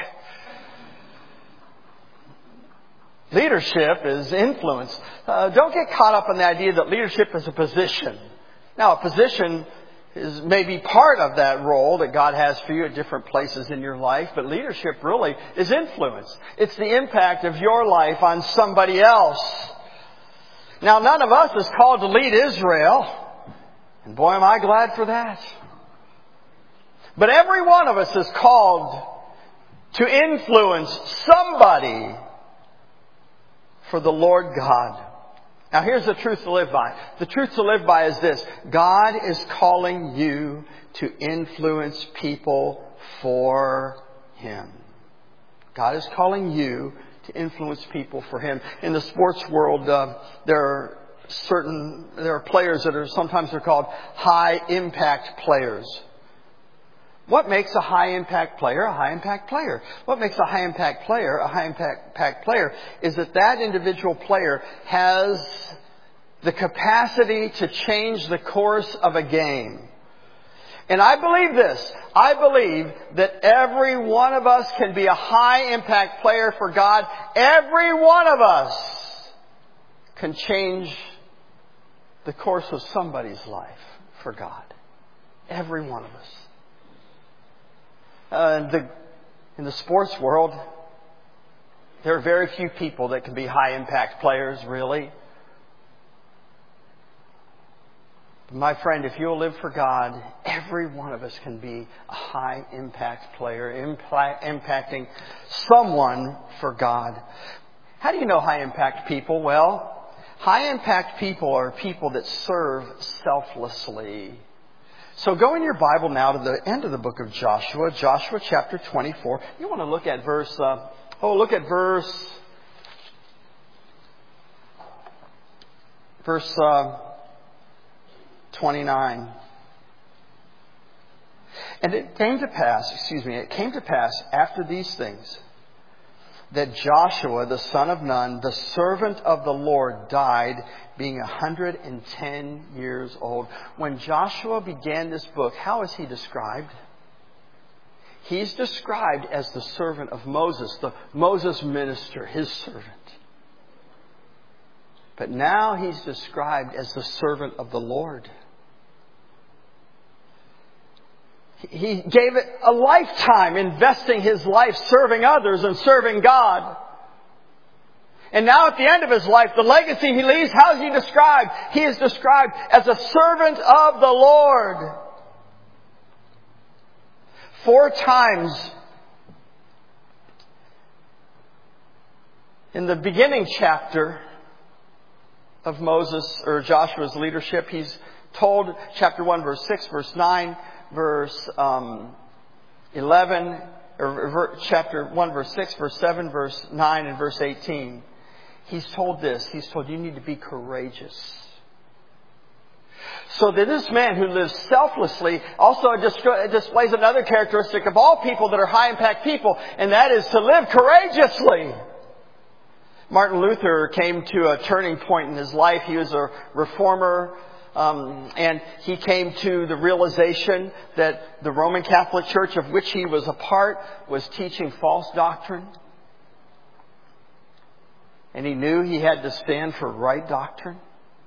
Leadership is influence. Uh, don't get caught up in the idea that leadership is a position. Now, a position is maybe part of that role that God has for you at different places in your life, but leadership really is influence. It's the impact of your life on somebody else. Now, none of us is called to lead Israel, and boy, am I glad for that. But every one of us is called to influence somebody for the Lord God. Now here's the truth to live by. The truth to live by is this. God is calling you to influence people for Him. God is calling you to influence people for Him. In the sports world, uh, there are certain, there are players that are, sometimes they're called high impact players. What makes a high impact player a high impact player? What makes a high impact player a high impact player is that that individual player has the capacity to change the course of a game. And I believe this. I believe that every one of us can be a high impact player for God. Every one of us can change the course of somebody's life for God. Every one of us. Uh, the, in the sports world, there are very few people that can be high impact players, really. But my friend, if you'll live for God, every one of us can be a high impact player, impla- impacting someone for God. How do you know high impact people? Well, high impact people are people that serve selflessly. So go in your Bible now to the end of the book of Joshua, Joshua chapter twenty-four. You want to look at verse, uh, oh, look at verse, verse uh, twenty-nine. And it came to pass, excuse me, it came to pass after these things that Joshua, the son of Nun, the servant of the Lord, died being one hundred ten years old. When Joshua began this book, how is he described? He's described as the servant of Moses, the Moses minister, his servant. But now he's described as the servant of the Lord. He gave it a lifetime, investing his life serving others and serving God. And now at the end of his life, the legacy he leaves, how is he described? He is described as a servant of the Lord. Four times in the beginning chapter of Moses or Joshua's leadership, he's told, chapter one, verse six, verse nine, verse um, eleven, or chapter one, verse six, verse seven, verse nine, and verse eighteen. He's told this. He's told you need to be courageous. So that this man who lives selflessly also displays another characteristic of all people that are high impact people, and that is to live courageously. Martin Luther came to a turning point in his life. He was a reformer. Um, and he came to the realization that the Roman Catholic Church, of which he was a part, was teaching false doctrine. And he knew he had to stand for right doctrine.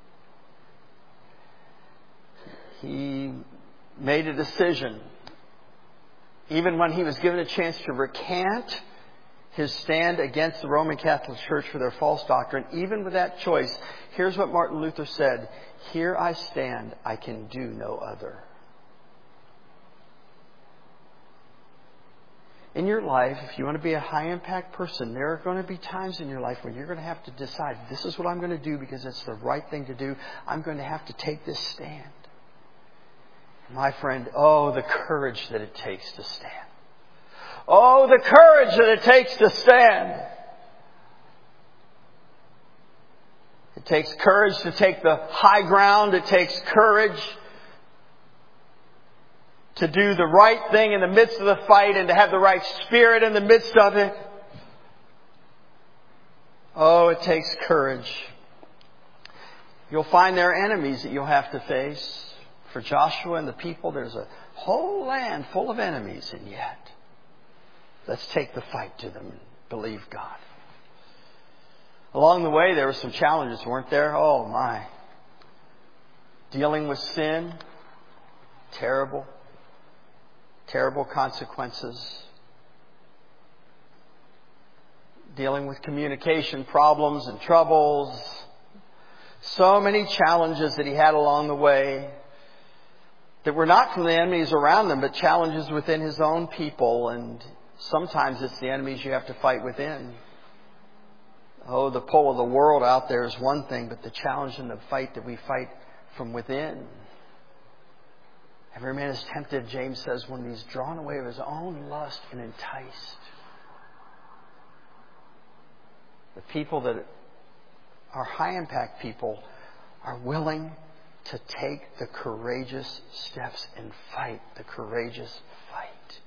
He made a decision, even when he was given a chance to recant his stand against the Roman Catholic Church for their false doctrine. Even with that choice, here's what Martin Luther said: "Here I stand, I can do no other." In your life, if you want to be a high-impact person, there are going to be times in your life when you're going to have to decide, this is what I'm going to do because it's the right thing to do. I'm going to have to take this stand. My friend, oh, the courage that it takes to stand. Oh, the courage that it takes to stand. It takes courage to take the high ground. It takes courage to do the right thing in the midst of the fight and to have the right spirit in the midst of it. Oh, it takes courage. You'll find there are enemies that you'll have to face. For Joshua and the people, there's a whole land full of enemies, and yet let's take the fight to them and believe God. Along the way, there were some challenges, weren't there? Oh, my. Dealing with sin. Terrible. Terrible consequences. Dealing with communication problems and troubles. So many challenges that he had along the way that were not from the enemies around them, but challenges within his own people. And sometimes it's the enemies you have to fight within. Oh, the pull of the world out there is one thing, but the challenge and the fight that we fight from within. Every man is tempted, James says, when he's drawn away of his own lust and enticed. The people that are high impact people are willing to take the courageous steps and fight the courageous fight.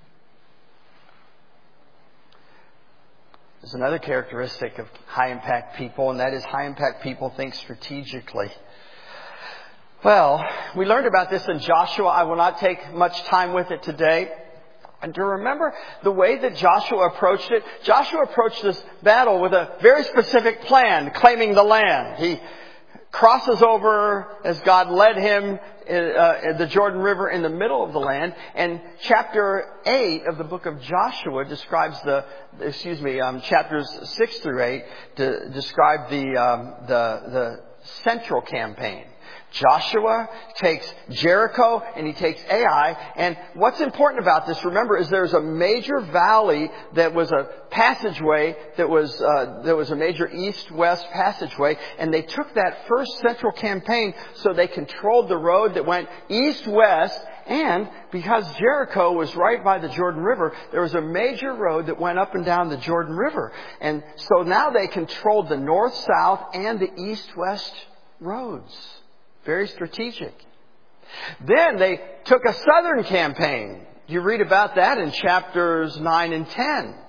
There's another characteristic of high-impact people, and that is high-impact people think strategically. Well, we learned about this in Joshua. I will not take much time with it today. And to remember the way that Joshua approached it, Joshua approached this battle with a very specific plan, claiming the land. He crosses over as God led him in, uh, in the Jordan River in the middle of the land. And chapter eight of the book of Joshua describes the, excuse me, um, chapters six through eight to describe the, um, the, the central campaign. Joshua takes Jericho and he takes Ai. And what's important about this, remember, is there's a major valley that was a passageway that was uh, there was a major east-west passageway. And they took that first central campaign so they controlled the road that went east-west. And because Jericho was right by the Jordan River, there was a major road that went up and down the Jordan River. And so now they controlled the north-south and the east-west roads. Very strategic. Then they took a southern campaign. You read about that in chapters nine and ten.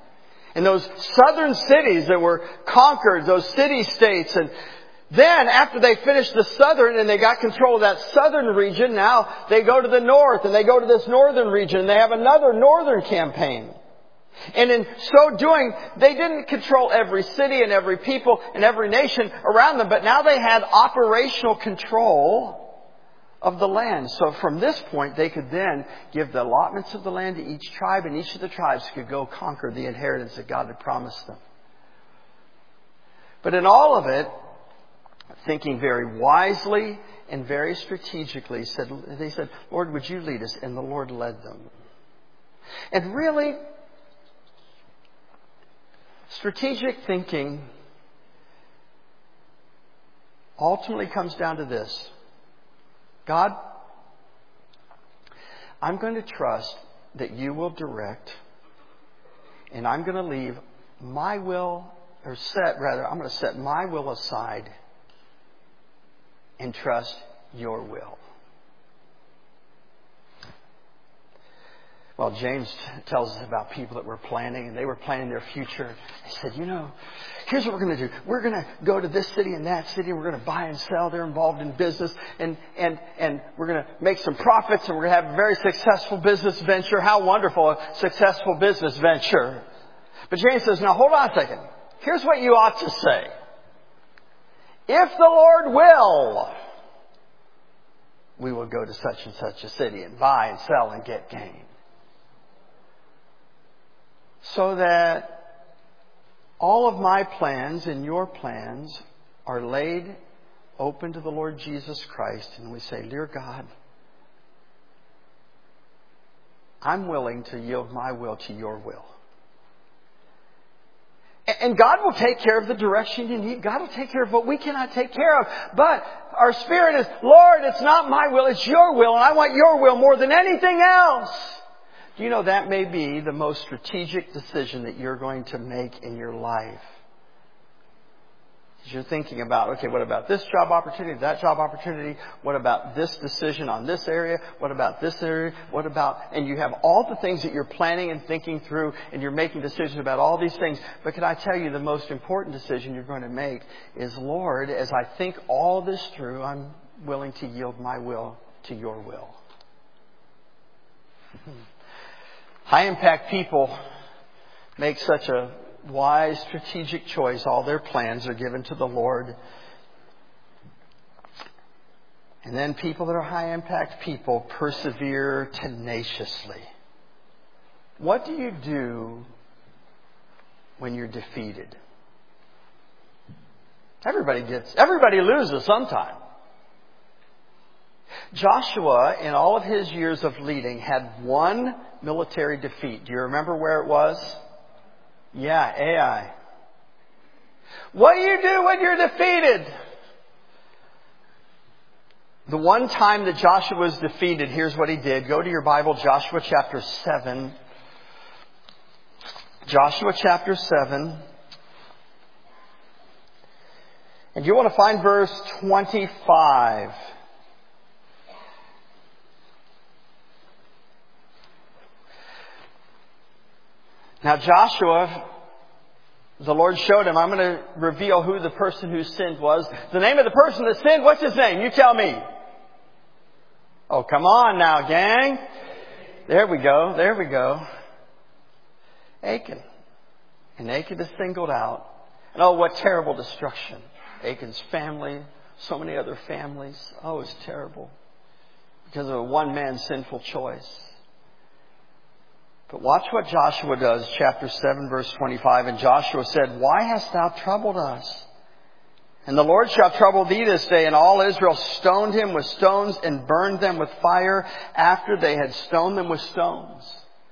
And those southern cities that were conquered, those city-states. And then after they finished the southern and they got control of that southern region, now they go to the north and they go to this northern region and they have another northern campaign. And in so doing, they didn't control every city and every people and every nation around them, but now they had operational control of the land. So from this point, they could then give the allotments of the land to each tribe, and each of the tribes could go conquer the inheritance that God had promised them. But in all of it, thinking very wisely and very strategically, said, they said, Lord, would you lead us? And the Lord led them. And really, strategic thinking ultimately comes down to this. God, I'm going to trust that you will direct, and I'm going to leave my will, or set, rather, I'm going to set my will aside and trust your will. Well, James tells us about people that were planning, and they were planning their future. They said, you know, here's what we're going to do. We're going to go to this city and that city. We're going to buy and sell. They're involved in business. And, and, and we're going to make some profits, and we're going to have a very successful business venture. How wonderful, a successful business venture. But James says, now hold on a second. Here's what you ought to say. If the Lord will, we will go to such and such a city and buy and sell and get gain. So that all of my plans and your plans are laid open to the Lord Jesus Christ. And we say, dear God, I'm willing to yield my will to your will. And God will take care of the direction you need. God will take care of what we cannot take care of. But our spirit is, Lord, it's not my will, it's your will. And I want your will more than anything else. Do you know that may be the most strategic decision that you're going to make in your life? As you're thinking about, okay, what about this job opportunity, that job opportunity? What about this decision on this area? What about this area? What about, and you have all the things that you're planning and thinking through, and you're making decisions about all these things. But can I tell you, the most important decision you're going to make is, Lord, as I think all this through, I'm willing to yield my will to your will. High impact people make such a wise, strategic choice. All their plans are given to the Lord. And then people that are high impact people persevere tenaciously. What do you do when you're defeated? Everybody gets, everybody loses sometime. Joshua, in all of his years of leading, had one military defeat. Do you remember where it was? Yeah, Ai. What do you do when you're defeated? The one time that Joshua was defeated, here's what he did. Go to your Bible, Joshua chapter seven. Joshua chapter seven. And you want to find verse twenty-five. Now Joshua, the Lord showed him, I'm going to reveal who the person who sinned was. The name of the person that sinned, what's his name? You tell me. Oh, come on now, gang. There we go. There we go. Achan. And Achan is singled out. And oh, what terrible destruction. Achan's family, so many other families. Oh, it's terrible. Because of a one man's sinful choice. But watch what Joshua does, chapter seven, verse twenty-five. And Joshua said, why hast thou troubled us? And the Lord shall trouble thee this day. And all Israel stoned him with stones and burned them with fire after they had stoned them with stones.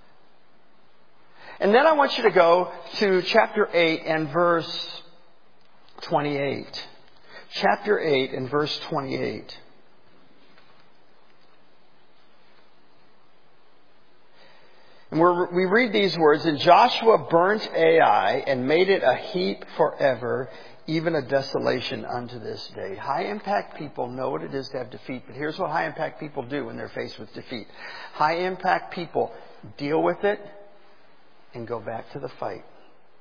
And then I want you to go to chapter eight and verse twenty-eight. Chapter eight and verse twenty-eight. And we're, we read these words, and Joshua burnt Ai and made it a heap forever, even a desolation unto this day. High impact people know what it is to have defeat, but here's what high impact people do when they're faced with defeat. High impact people deal with it and go back to the fight.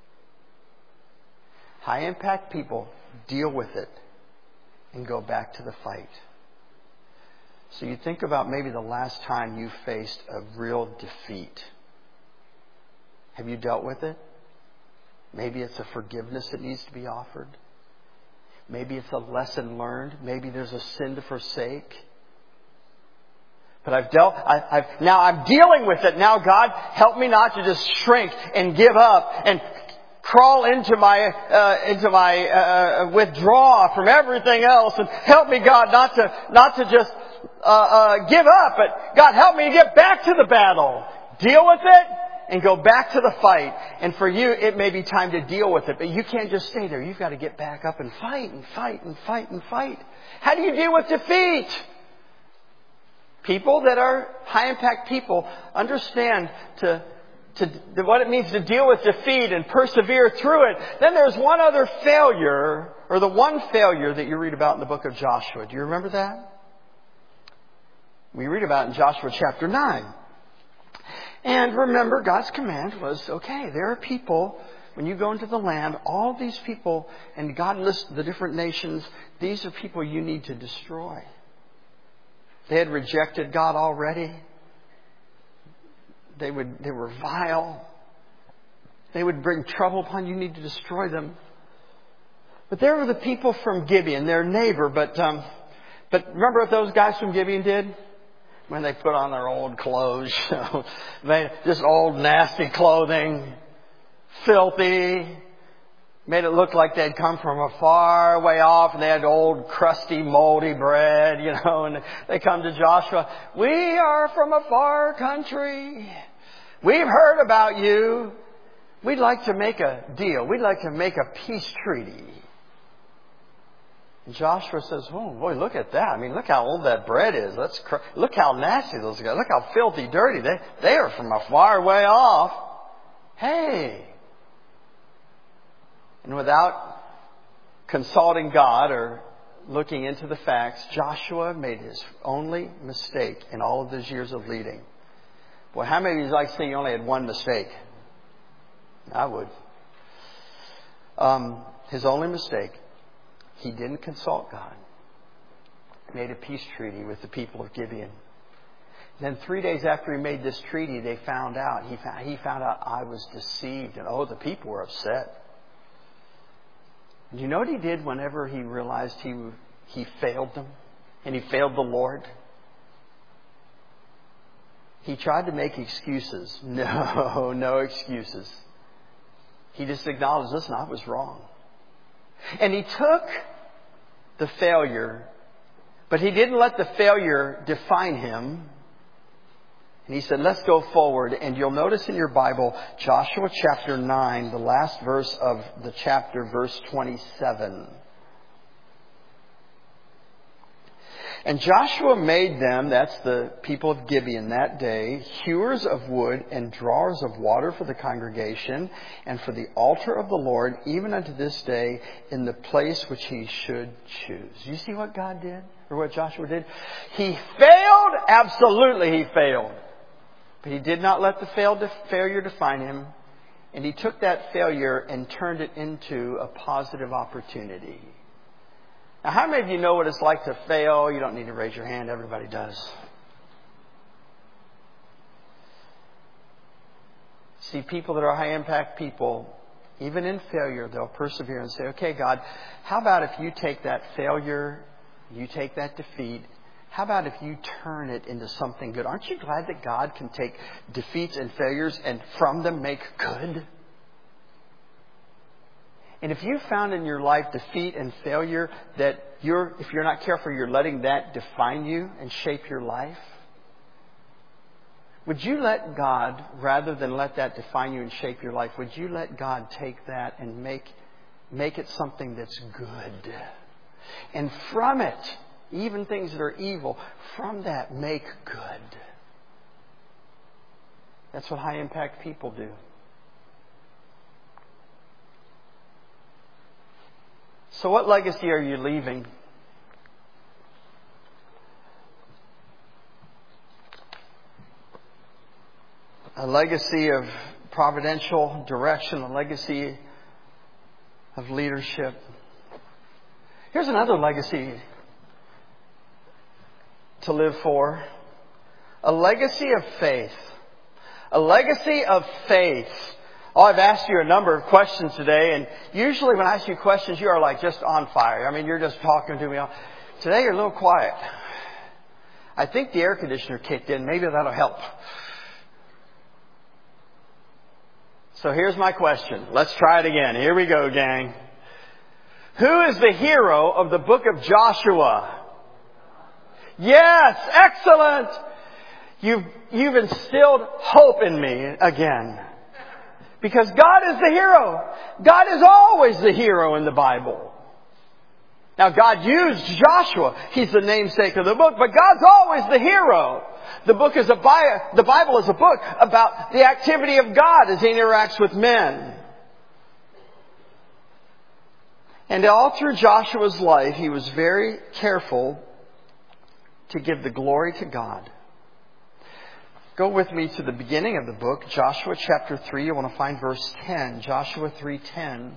High impact people deal with it and go back to the fight. So you think about maybe the last time you faced a real defeat. Have you dealt with it? Maybe it's a forgiveness that needs to be offered. Maybe it's a lesson learned. Maybe there's a sin to forsake. But I've dealt, I, I've, now I'm dealing with it. Now God, help me not to just shrink and give up and crawl into my, uh, into my, uh, withdraw from everything else. And help me, God, not to, not to just, uh, uh, give up, but God, help me to get back to the battle. Deal with it and go back to the fight. And for you, it may be time to deal with it, but you can't just stay there. You've got to get back up and fight and fight and fight and fight. How do you deal with defeat? People that are high impact people understand to, to, to what it means to deal with defeat and persevere through it. Then there's one other failure, or the one failure that you read about in the book of Joshua. Do you remember that? We read about it in Joshua chapter nine. And remember, God's command was, okay, there are people, when you go into the land, all these people, and God lists the different nations, these are people you need to destroy. They had rejected God already. They would, they were vile. They would bring trouble upon you. You need to destroy them. But there were the people from Gibeon, their neighbor. But, um, but remember what those guys from Gibeon did? When they put on their old clothes, you know, they, just old nasty clothing, filthy, made it look like they'd come from a far way off, and they had old crusty moldy bread, you know, and they come to Joshua. We are from a far country. We've heard about you. We'd like to make a deal. We'd like to make a peace treaty. And Joshua says, oh boy, look at that. I mean, look how old that bread is. Let's cr- look how nasty those guys. Look how filthy, dirty. They, they are from a far way off. Hey. And without consulting God or looking into the facts, Joshua made his only mistake in all of those years of leading. Boy, how many of you like to think you only had one mistake? I would. Um, his only mistake, he didn't consult God. He made a peace treaty with the people of Gibeon. Then three days after he made this treaty, they found out. He found, he found out I was deceived. And oh, the people were upset. Do you know what he did whenever he realized he he failed them? And he failed the Lord? He tried to make excuses. No, no excuses. He just acknowledged, listen, I was wrong. And he took the failure, but he didn't let the failure define him. And he said, let's go forward. And you'll notice in your Bible, Joshua chapter nine, the last verse of the chapter, verse twenty-seven. And Joshua made them, that's the people of Gibeon that day, hewers of wood and drawers of water for the congregation and for the altar of the Lord, even unto this day, in the place which he should choose. You see what God did? Or what Joshua did? He failed. Absolutely he failed. But he did not let the fail failure define him. And he took that failure and turned it into a positive opportunity. Now, how many of you know what it's like to fail? You don't need to raise your hand. Everybody does. See, people that are high impact people, even in failure, they'll persevere and say, okay, God, how about if you take that failure, you take that defeat, how about if you turn it into something good? Aren't you glad that God can take defeats and failures and from them make good? And if you found in your life defeat and failure that you're, if you're not careful, you're letting that define you and shape your life, would you let God, rather than let that define you and shape your life, would you let God take that and make, make it something that's good? And from it, even things that are evil, from that make good. That's what high impact people do. So what legacy are you leaving? A legacy of providential direction, a legacy of leadership. Here's another legacy to live for. A legacy of faith. A legacy of faith. Oh, I've asked you a number of questions today, and usually when I ask you questions, you are like just on fire. I mean, you're just talking to me. Today you're a little quiet. I think the air conditioner kicked in. Maybe that'll help. So here's my question. Let's try it again. Here we go, gang. Who is the hero of the book of Joshua? Yes, excellent. You've, you've instilled hope in me again. Because God is the hero. God is always the hero in the Bible. Now, God used Joshua. He's the namesake of the book, but God's always the hero. The book is a bio, the Bible is a book about the activity of God as He interacts with men. And all through Joshua's life, he was very careful to give the glory to God. Go with me to the beginning of the book, Joshua chapter three. You want to find verse ten. Joshua three ten.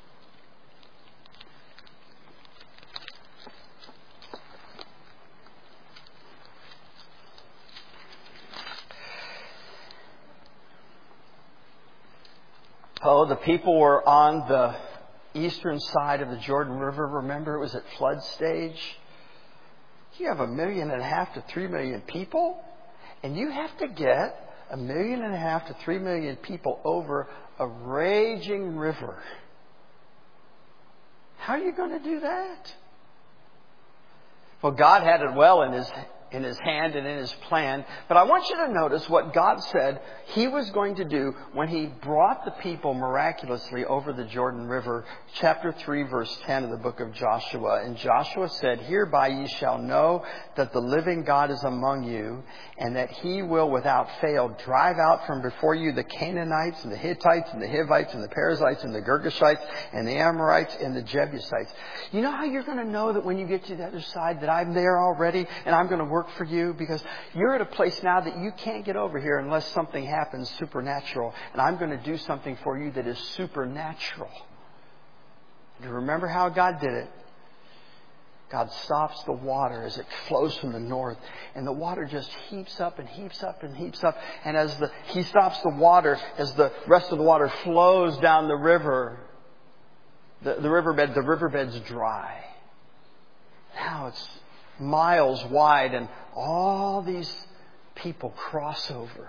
Oh, the people were on the eastern side of the Jordan River. Remember, it was at flood stage. You have a million and a half to three million people, and you have to get a million and a half to three million people over a raging river. How are you going to do that? Well, God had it well in His in His hand and in His plan. But I want you to notice what God said He was going to do when He brought the people miraculously over the Jordan River. Chapter three, verse ten of the book of Joshua. And Joshua said, "Hereby ye shall know that the living God is among you, and that He will without fail drive out from before you the Canaanites and the Hittites and the Hivites and the Perizzites and the Girgashites and the Amorites and the Jebusites." You know how you're going to know that when you get to the other side that I'm there already and I'm going to work for you? Because you're at a place now that you can't get over here unless something happens supernatural. And I'm going to do something for you that is supernatural. Do you remember how God did it? God stops the water as it flows from the north. And the water just heaps up and heaps up and heaps up. And as the He stops the water, as the rest of the water flows down the river, the, the riverbed, the riverbed's dry. Now it's miles wide, and all these people cross over.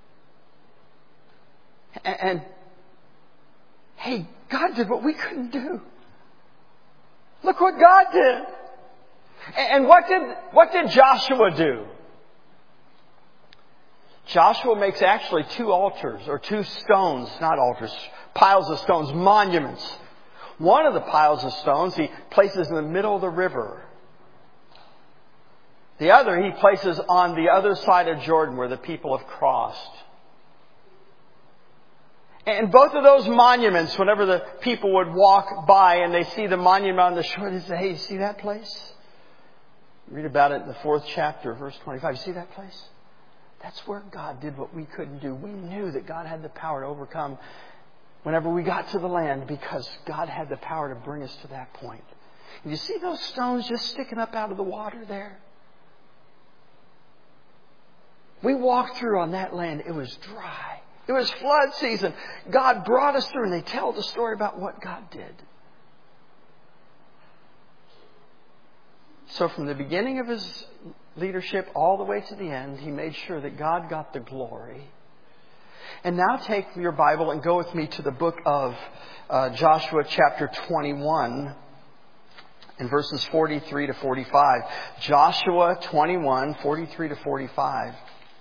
And, and hey, God did what we couldn't do. Look what God did. And what did what did Joshua do? Joshua makes actually two altars, or two stones, not altars, piles of stones, monuments. One of the piles of stones he places in the middle of the river. The other he places on the other side of Jordan where the people have crossed. And both of those monuments, whenever the people would walk by and they see the monument on the shore, they say, "Hey, you see that place?" Read about it in the fourth chapter, verse twenty-five. You see that place? That's where God did what we couldn't do. We knew that God had the power to overcome whenever we got to the land, because God had the power to bring us to that point. And you see those stones just sticking up out of the water there? We walked through on that land. It was dry. It was flood season. God brought us through, and they tell the story about what God did. So from the beginning of His leadership all the way to the end, He made sure that God got the glory. And now take your Bible and go with me to the book of uh, Joshua chapter twenty-one and verses forty-three to forty-five. Joshua twenty-one, forty-three to forty-five.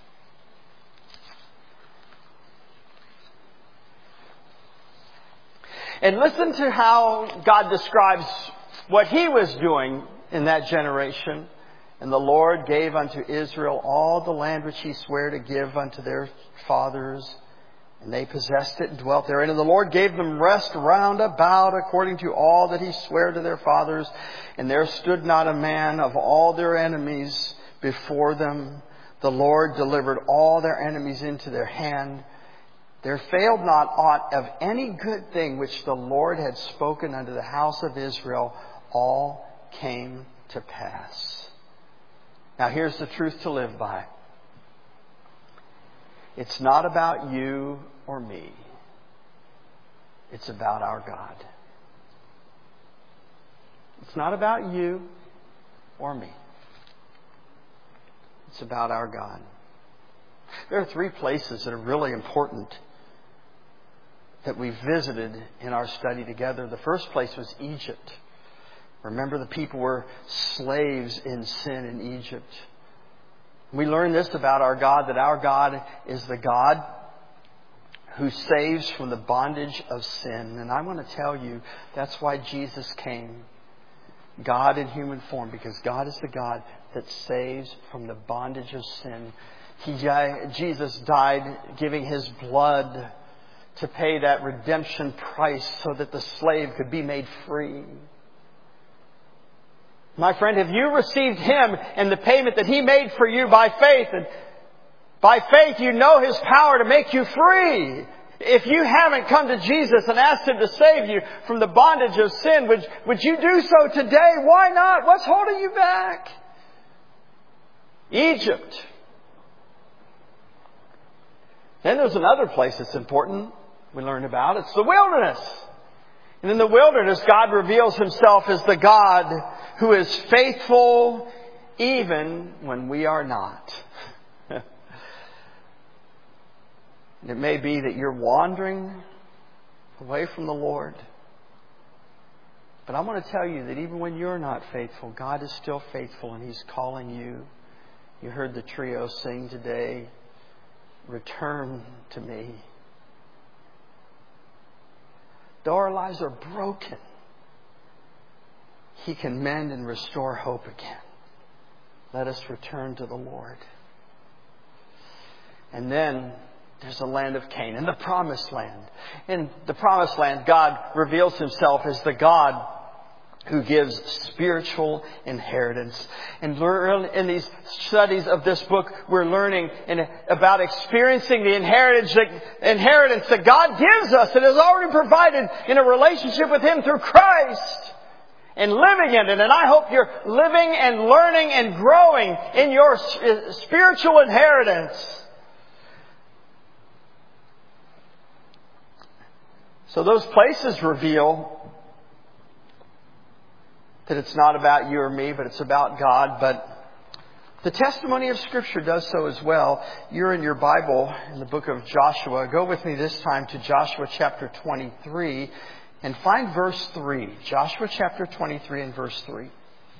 And listen to how God describes what He was doing in that generation. "And the Lord gave unto Israel all the land which He sware to give unto their fathers. And they possessed it and dwelt therein. And the Lord gave them rest round about according to all that He sware to their fathers. And there stood not a man of all their enemies before them. The Lord delivered all their enemies into their hand. There failed not aught of any good thing which the Lord had spoken unto the house of Israel. All came to pass. Now here's the truth to live by. It's not about you or me. It's about our God. It's not about you or me. It's about our God. There are three places that are really important that we visited in our study together. The first place was Egypt. Remember, the people were slaves in sin in Egypt. We learned this about our God, that our God is the God who saves from the bondage of sin. And I want to tell you, that's why Jesus came. God in human form, because God is the God that saves from the bondage of sin. He, Jesus died giving His blood to pay that redemption price so that the slave could be made free. My friend, have you received Him and the payment that He made for you by faith? And by faith you know His power to make you free. If you haven't come to Jesus and asked Him to save you from the bondage of sin, would, would you do so today? Why not? What's holding you back? Egypt. Then there's another place that's important we learned about. It's the wilderness. And in the wilderness, God reveals Himself as the God who is faithful even when we are not. It may be that you're wandering away from the Lord. But I want to tell you that even when you're not faithful, God is still faithful and He's calling you. You heard the trio sing today, "Return to me." Though our lives are broken, He can mend and restore hope again. Let us return to the Lord. And then there's the land of Canaan, the promised land. In the promised land, God reveals Himself as the God who gives spiritual inheritance. And in these studies of this book, we're learning about experiencing the inheritance inheritance that God gives us, that is already provided in a relationship with Him through Christ, and living in it. And I hope you're living and learning and growing in your spiritual inheritance. So those places reveal that it's not about you or me, but it's about God. But the testimony of Scripture does so as well. You're in your Bible in the book of Joshua. Go with me this time to Joshua chapter twenty-three and find verse three. Joshua chapter twenty-three and verse three.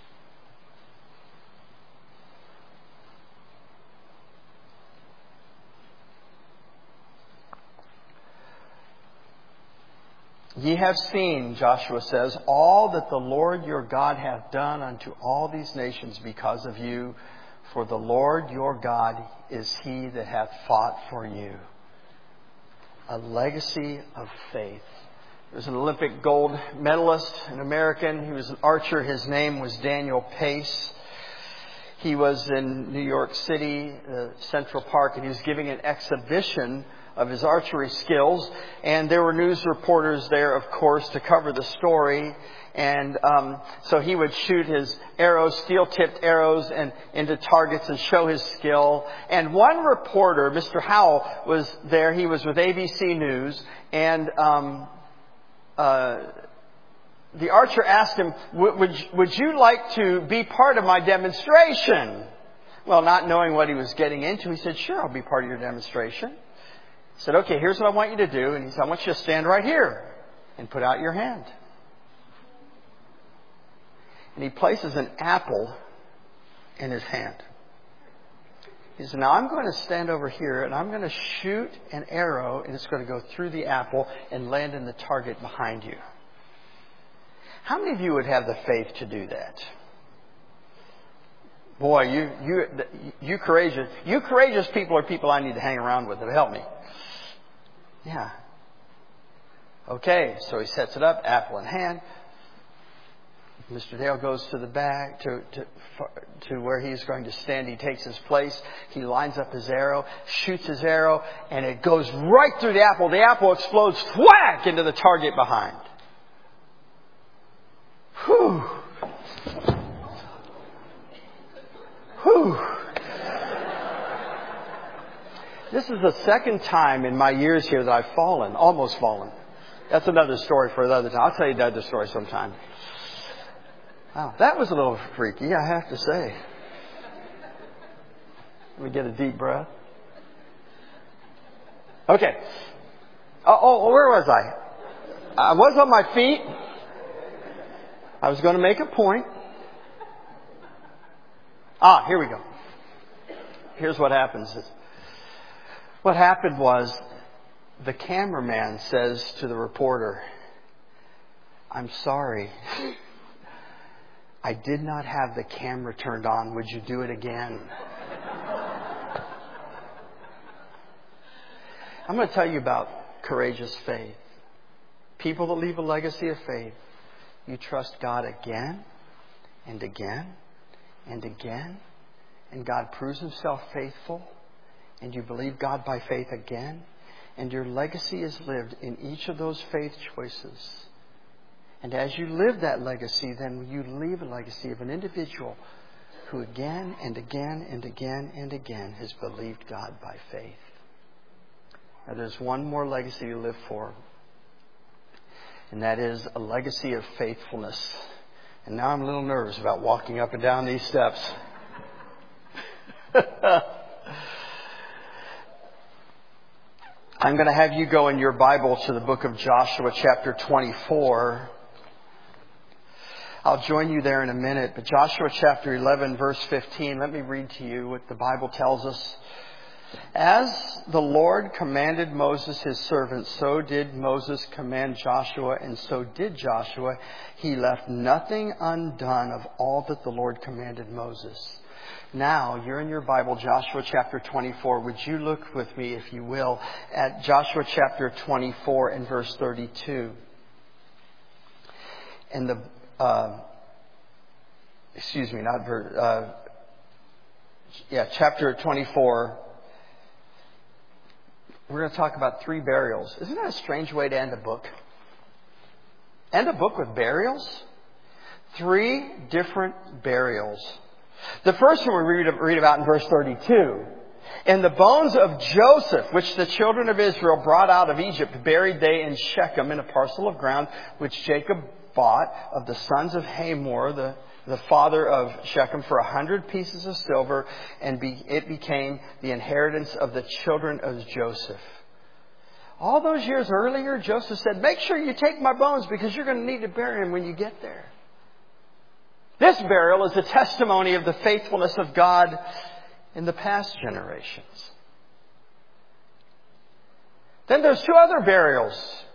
Ye have seen, Joshua says, all that the Lord your God hath done unto all these nations because of you. For the Lord your God is He that hath fought for you. A legacy of faith. There's an Olympic gold medalist, an American. He was an archer. His name was Daniel Pace. He was in New York City, uh, Central Park, and he was giving an exhibition of his archery skills. And there were news reporters there, of course, to cover the story. And um, so he would shoot his arrows, steel-tipped arrows, and into targets and show his skill. And one reporter, Mister Howell, was there. He was with A B C News. And um, uh, the archer asked him, would, would you like to be part of my demonstration? Well, not knowing what he was getting into, he said, sure, I'll be part of your demonstration. He said, okay, here's what I want you to do. And he said, I want you to stand right here and put out your hand. And he places an apple in his hand. He said, now I'm going to stand over here and I'm going to shoot an arrow and it's going to go through the apple and land in the target behind you. How many of you would have the faith to do that? Boy, you you you courageous you courageous people are people I need to hang around with to help me. Yeah. Okay, so he sets it up, apple in hand, Mister Dale goes to the back, to, to, to where he's going to stand. He takes his place. He lines up his arrow, shoots his arrow, and it goes right through the apple. The apple explodes whack into the target behind. Whew. Whew. This is the second time in my years here that I've fallen, almost fallen. That's another story for another time. I'll tell you another story sometime. Wow, that was a little freaky, I have to say. Let me get a deep breath. Okay. Oh, oh, where was I? I was on my feet. I was going to make a point. Ah, here we go. Here's what happens. What happened was the cameraman says to the reporter, "I'm sorry. I did not have the camera turned on. Would you do it again?" I'm going to tell you about courageous faith. People that leave a legacy of faith. You trust God again and again and again. And God proves Himself faithful. And you believe God by faith again. And your legacy is lived in each of those faith choices. And as you live that legacy, then you leave a legacy of an individual who again and again and again and again has believed God by faith. Now there's one more legacy to live for. And that is a legacy of faithfulness. And now I'm a little nervous about walking up and down these steps. I'm going to have you go in your Bible to the book of Joshua chapter twenty-four. I'll join you there in a minute. But Joshua chapter eleven verse fifteen, let me read to you what the Bible tells us. As the Lord commanded Moses his servant, so did Moses command Joshua, and so did Joshua. He left nothing undone of all that the Lord commanded Moses. Now, you're in your Bible, Joshua chapter twenty-four. Would you look with me, if you will, at Joshua chapter twenty-four and verse thirty-two. And the, uh, excuse me, not verse, uh, yeah, chapter twenty-four. We're going to talk about three burials. Isn't that a strange way to end a book? End a book with burials? Three different burials. The first one we read about in verse thirty-two. And the bones of Joseph, which the children of Israel brought out of Egypt, buried they in Shechem in a parcel of ground which Jacob bought of the sons of Hamor, the, the father of Shechem, for a hundred pieces of silver, and be, it became the inheritance of the children of Joseph. All those years earlier, Joseph said, make sure you take my bones because you're going to need to bury them when you get there. This burial is a testimony of the faithfulness of God in the past generations. Then there's two other burials.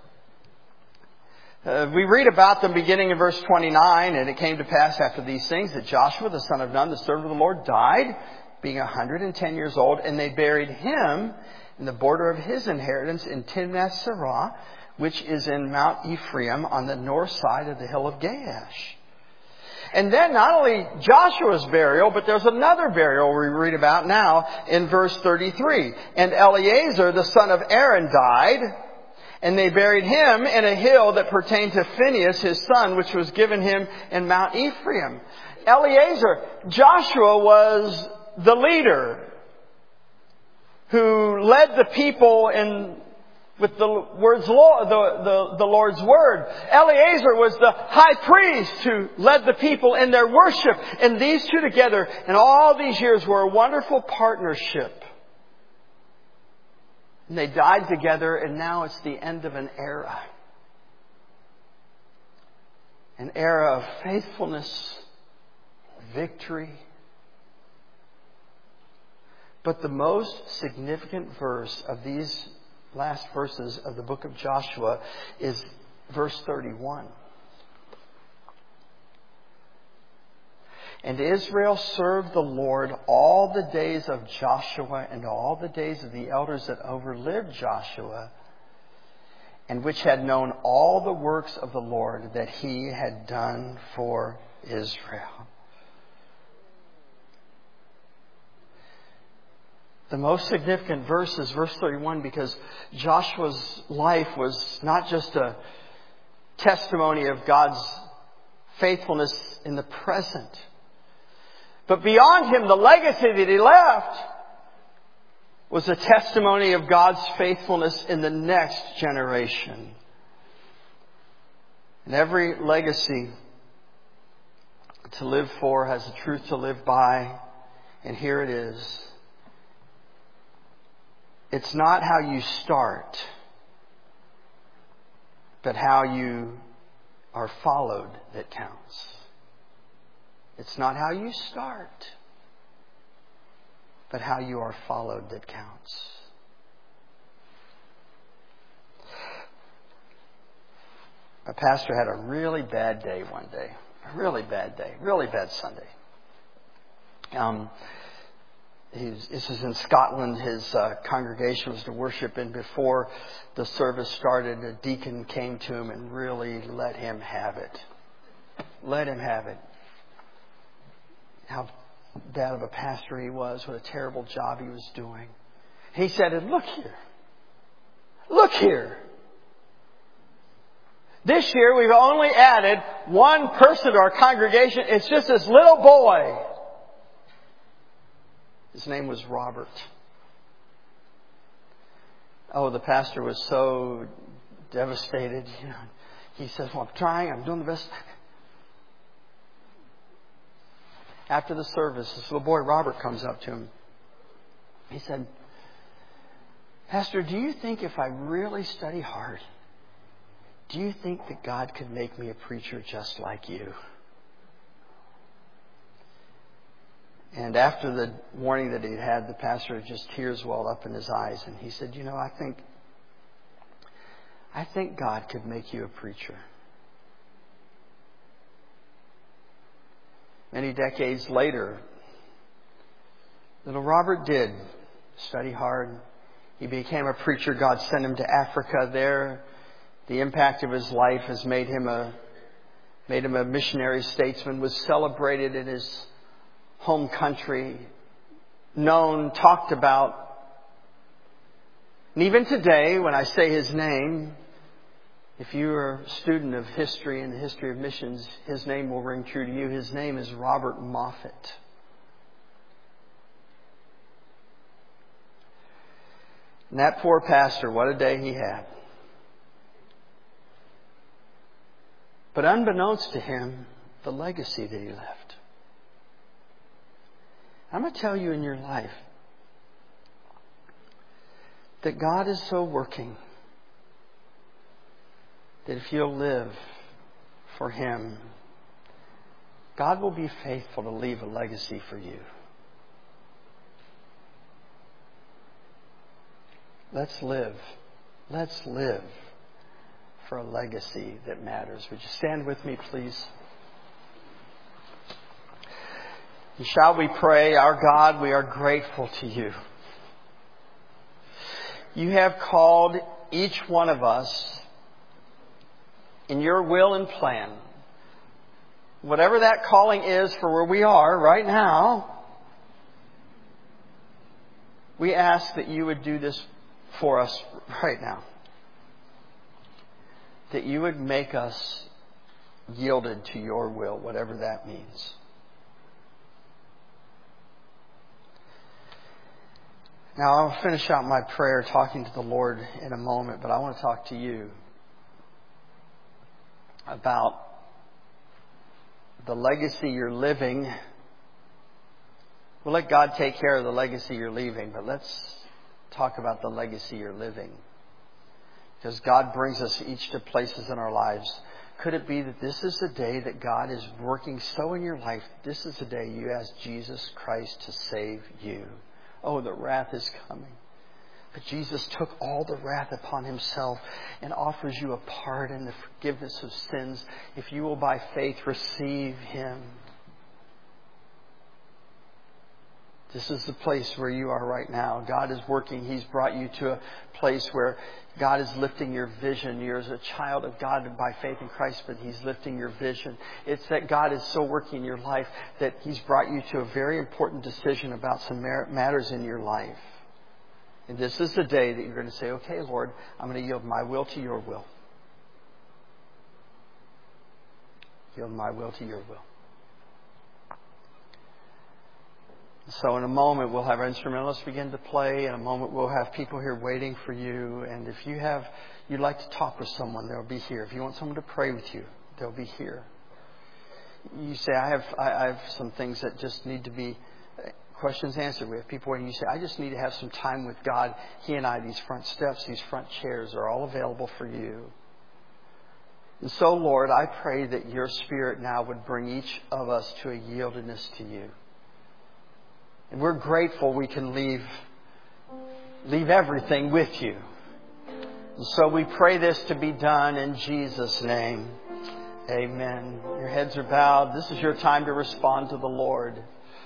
Uh, we read about them beginning in verse twenty-nine. And it came to pass after these things that Joshua, the son of Nun, the servant of the Lord, died, being a hundred and ten years old. And they buried him in the border of his inheritance in Timnath-Serah, which is in Mount Ephraim on the north side of the hill of Gaash. And then not only Joshua's burial, but there's another burial we read about now in verse thirty-three. And Eleazar, the son of Aaron, died, and they buried him in a hill that pertained to Phinehas, his son, which was given him in Mount Ephraim. Eleazar, Joshua was the leader who led the people in with the words, the, the, the Lord's word. Eleazar was the high priest who led the people in their worship. And these two together, in all these years, were a wonderful partnership. And they died together, and now it's the end of an era. An era of faithfulness, victory. But the most significant verse of these last verses of the book of Joshua is verse thirty-one. And Israel served the Lord all the days of Joshua and all the days of the elders that overlived Joshua. and which had known all the works of the Lord that he had done for Israel. The most significant verse is verse thirty-one, because Joshua's life was not just a testimony of God's faithfulness in the present, but beyond him, the legacy that he left was a testimony of God's faithfulness in the next generation. And every legacy to live for has a truth to live by. And here it is. It's not how you start, but how you are followed that counts. It's not how you start, but how you are followed that counts. A pastor had a really bad day one day. A really bad day. Really bad Sunday. Um, he's, this is in Scotland. His uh, congregation was to worship, and before the service started, a deacon came to him and really let him have it. Let him have it. How bad of a pastor he was, what a terrible job he was doing. He said, look here. Look here. This year we've only added one person to our congregation. It's just this little boy. His name was Robert. Oh, the pastor was so devastated. You know, he says, well, I'm trying. I'm doing the best. After the service, this little boy, Robert, comes up to him. He said, Pastor, do you think if I really study hard, do you think that God could make me a preacher just like you? And after the warning that he'd had, the pastor, just tears welled up in his eyes. And he said, you know, I think, I think God could make you a preacher. Many decades later, little Robert did study hard. He became a preacher. God sent him to Africa. There, the impact of his life has made him a made him a missionary statesman. Was celebrated in his home country, known, talked about. And even today, when I say his name, if you are a student of history and the history of missions, his name will ring true to you. His name is Robert Moffat. And that poor pastor, what a day he had. But unbeknownst to him, the legacy that he left. I'm going to tell you in your life that God is so working that if you'll live for Him, God will be faithful to leave a legacy for you. Let's live. Let's live for a legacy that matters. Would you stand with me, please? And shall we pray? Our God, we are grateful to you. You have called each one of us in your will and plan. Whatever that calling is for where we are right now, we ask that you would do this for us right now. That you would make us yielded to your will, whatever that means. Now, I'll finish out my prayer talking to the Lord in a moment, but I want to talk to you about the legacy you're living. We'll let God take care of the legacy you're leaving, but let's talk about the legacy you're living. Because God brings us each to places in our lives. Could it be that this is the day that God is working so in your life? This is the day you ask Jesus Christ to save you. Oh, the wrath is coming. But Jesus took all the wrath upon Himself and offers you a pardon, the forgiveness of sins. If you will by faith receive Him. This is the place where you are right now. God is working. He's brought you to a place where God is lifting your vision. You're a child of God by faith in Christ, but He's lifting your vision. It's that God is so working in your life that He's brought you to a very important decision about some matters in your life. And this is the day that you're going to say, okay, Lord, I'm going to yield my will to your will. Yield my will to your will. So in a moment, we'll have our instrumentalists begin to play. In a moment, we'll have people here waiting for you. And if you have, you'd like to talk with someone, they'll be here. If you want someone to pray with you, they'll be here. You say, I have, I, I have some things that just need to be questions answered. We have people waiting. You say, I just need to have some time with God. He and I, these front steps, these front chairs are all available for you. And so, Lord, I pray that your Spirit now would bring each of us to a yieldedness to you. And we're grateful we can leave, leave everything with you. And so we pray this to be done in Jesus' name. Amen. Your heads are bowed. This is your time to respond to the Lord.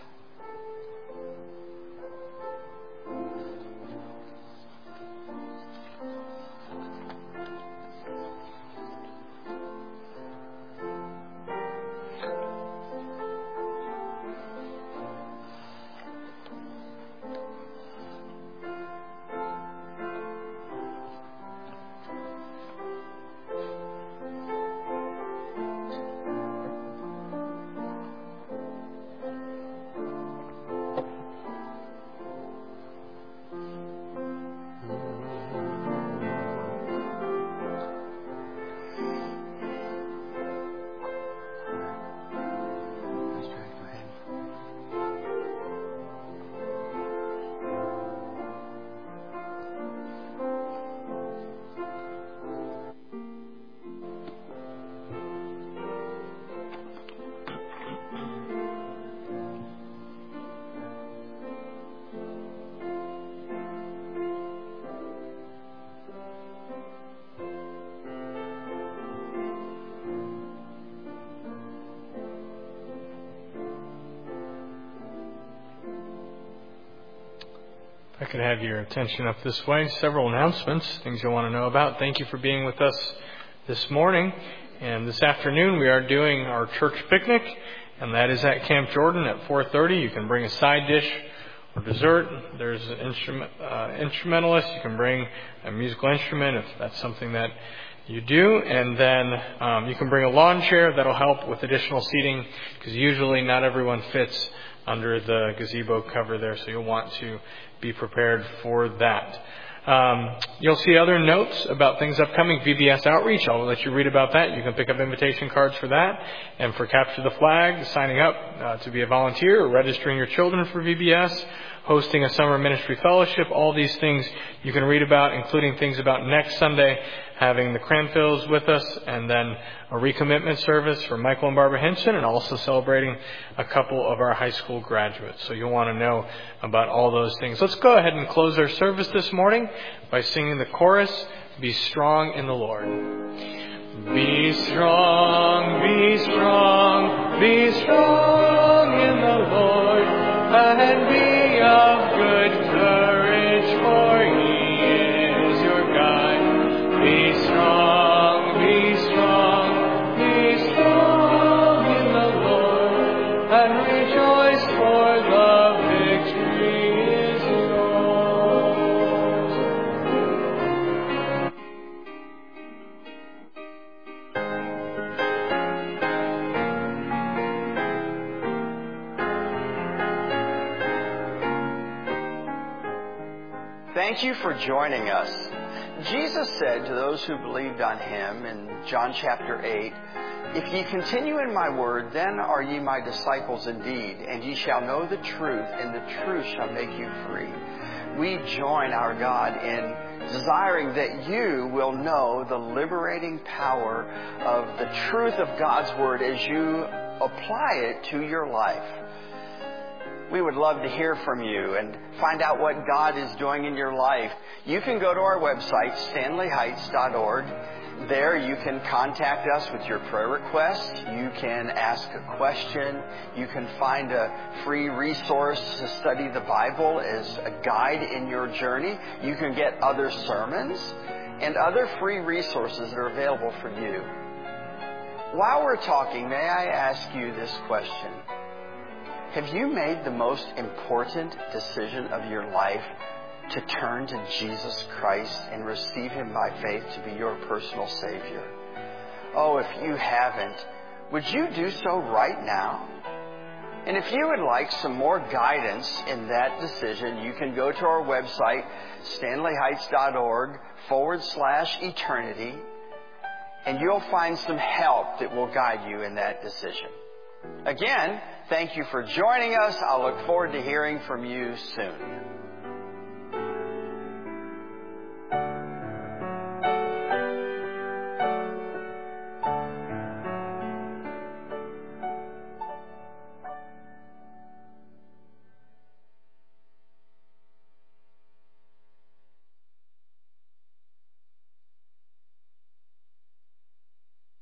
I could have your attention up this way. Several announcements, things you'll want to know about. Thank you for being with us this morning. And this afternoon we are doing our church picnic, and that is at Camp Jordan at four thirty. You can bring a side dish or dessert. There's an instrument, uh, instrumentalist. You can bring a musical instrument if that's something that you do. And then um, you can bring a lawn chair. That'll help with additional seating, because usually not everyone fits under the gazebo cover there, so you'll want to be prepared for that. Um, you'll see other notes about things upcoming. V B S Outreach, I'll let you read about that. You can pick up invitation cards for that. And for Capture the Flag, signing up uh, to be a volunteer, or registering your children for V B S, hosting a summer ministry fellowship, all these things you can read about, including things about next Sunday, having the Cranfills with us, and then a recommitment service for Michael and Barbara Henson, and also celebrating a couple of our high school graduates. So you'll want to know about all those things. Let's go ahead and close our service this morning by singing the chorus, Be Strong in the Lord. Be strong, be strong, be strong in the Lord, and be of good courage, for He is your guide. Be strong, be strong, be strong in the Lord, and rejoice, for the victory is yours. Thank you for joining us. Jesus said to those who believed on Him in John chapter eight, If ye continue in my word, then are ye my disciples indeed, and ye shall know the truth, and the truth shall make you free. We join our God in desiring that you will know the liberating power of the truth of God's word as you apply it to your life. We would love to hear from you and find out what God is doing in your life. You can go to our website, stanley heights dot org, there you can contact us with your prayer request. You can ask a question. You can find a free resource to study the Bible as a guide in your journey. You can get other sermons and other free resources that are available for you. While we're talking, may I ask you this question? Have you made the most important decision of your life to turn to Jesus Christ and receive Him by faith to be your personal Savior? Oh, if you haven't, would you do so right now? And if you would like some more guidance in that decision, you can go to our website, stanleyheights.org forward slash eternity, and you'll find some help that will guide you in that decision. Again, thank you for joining us. I'll look forward to hearing from you soon.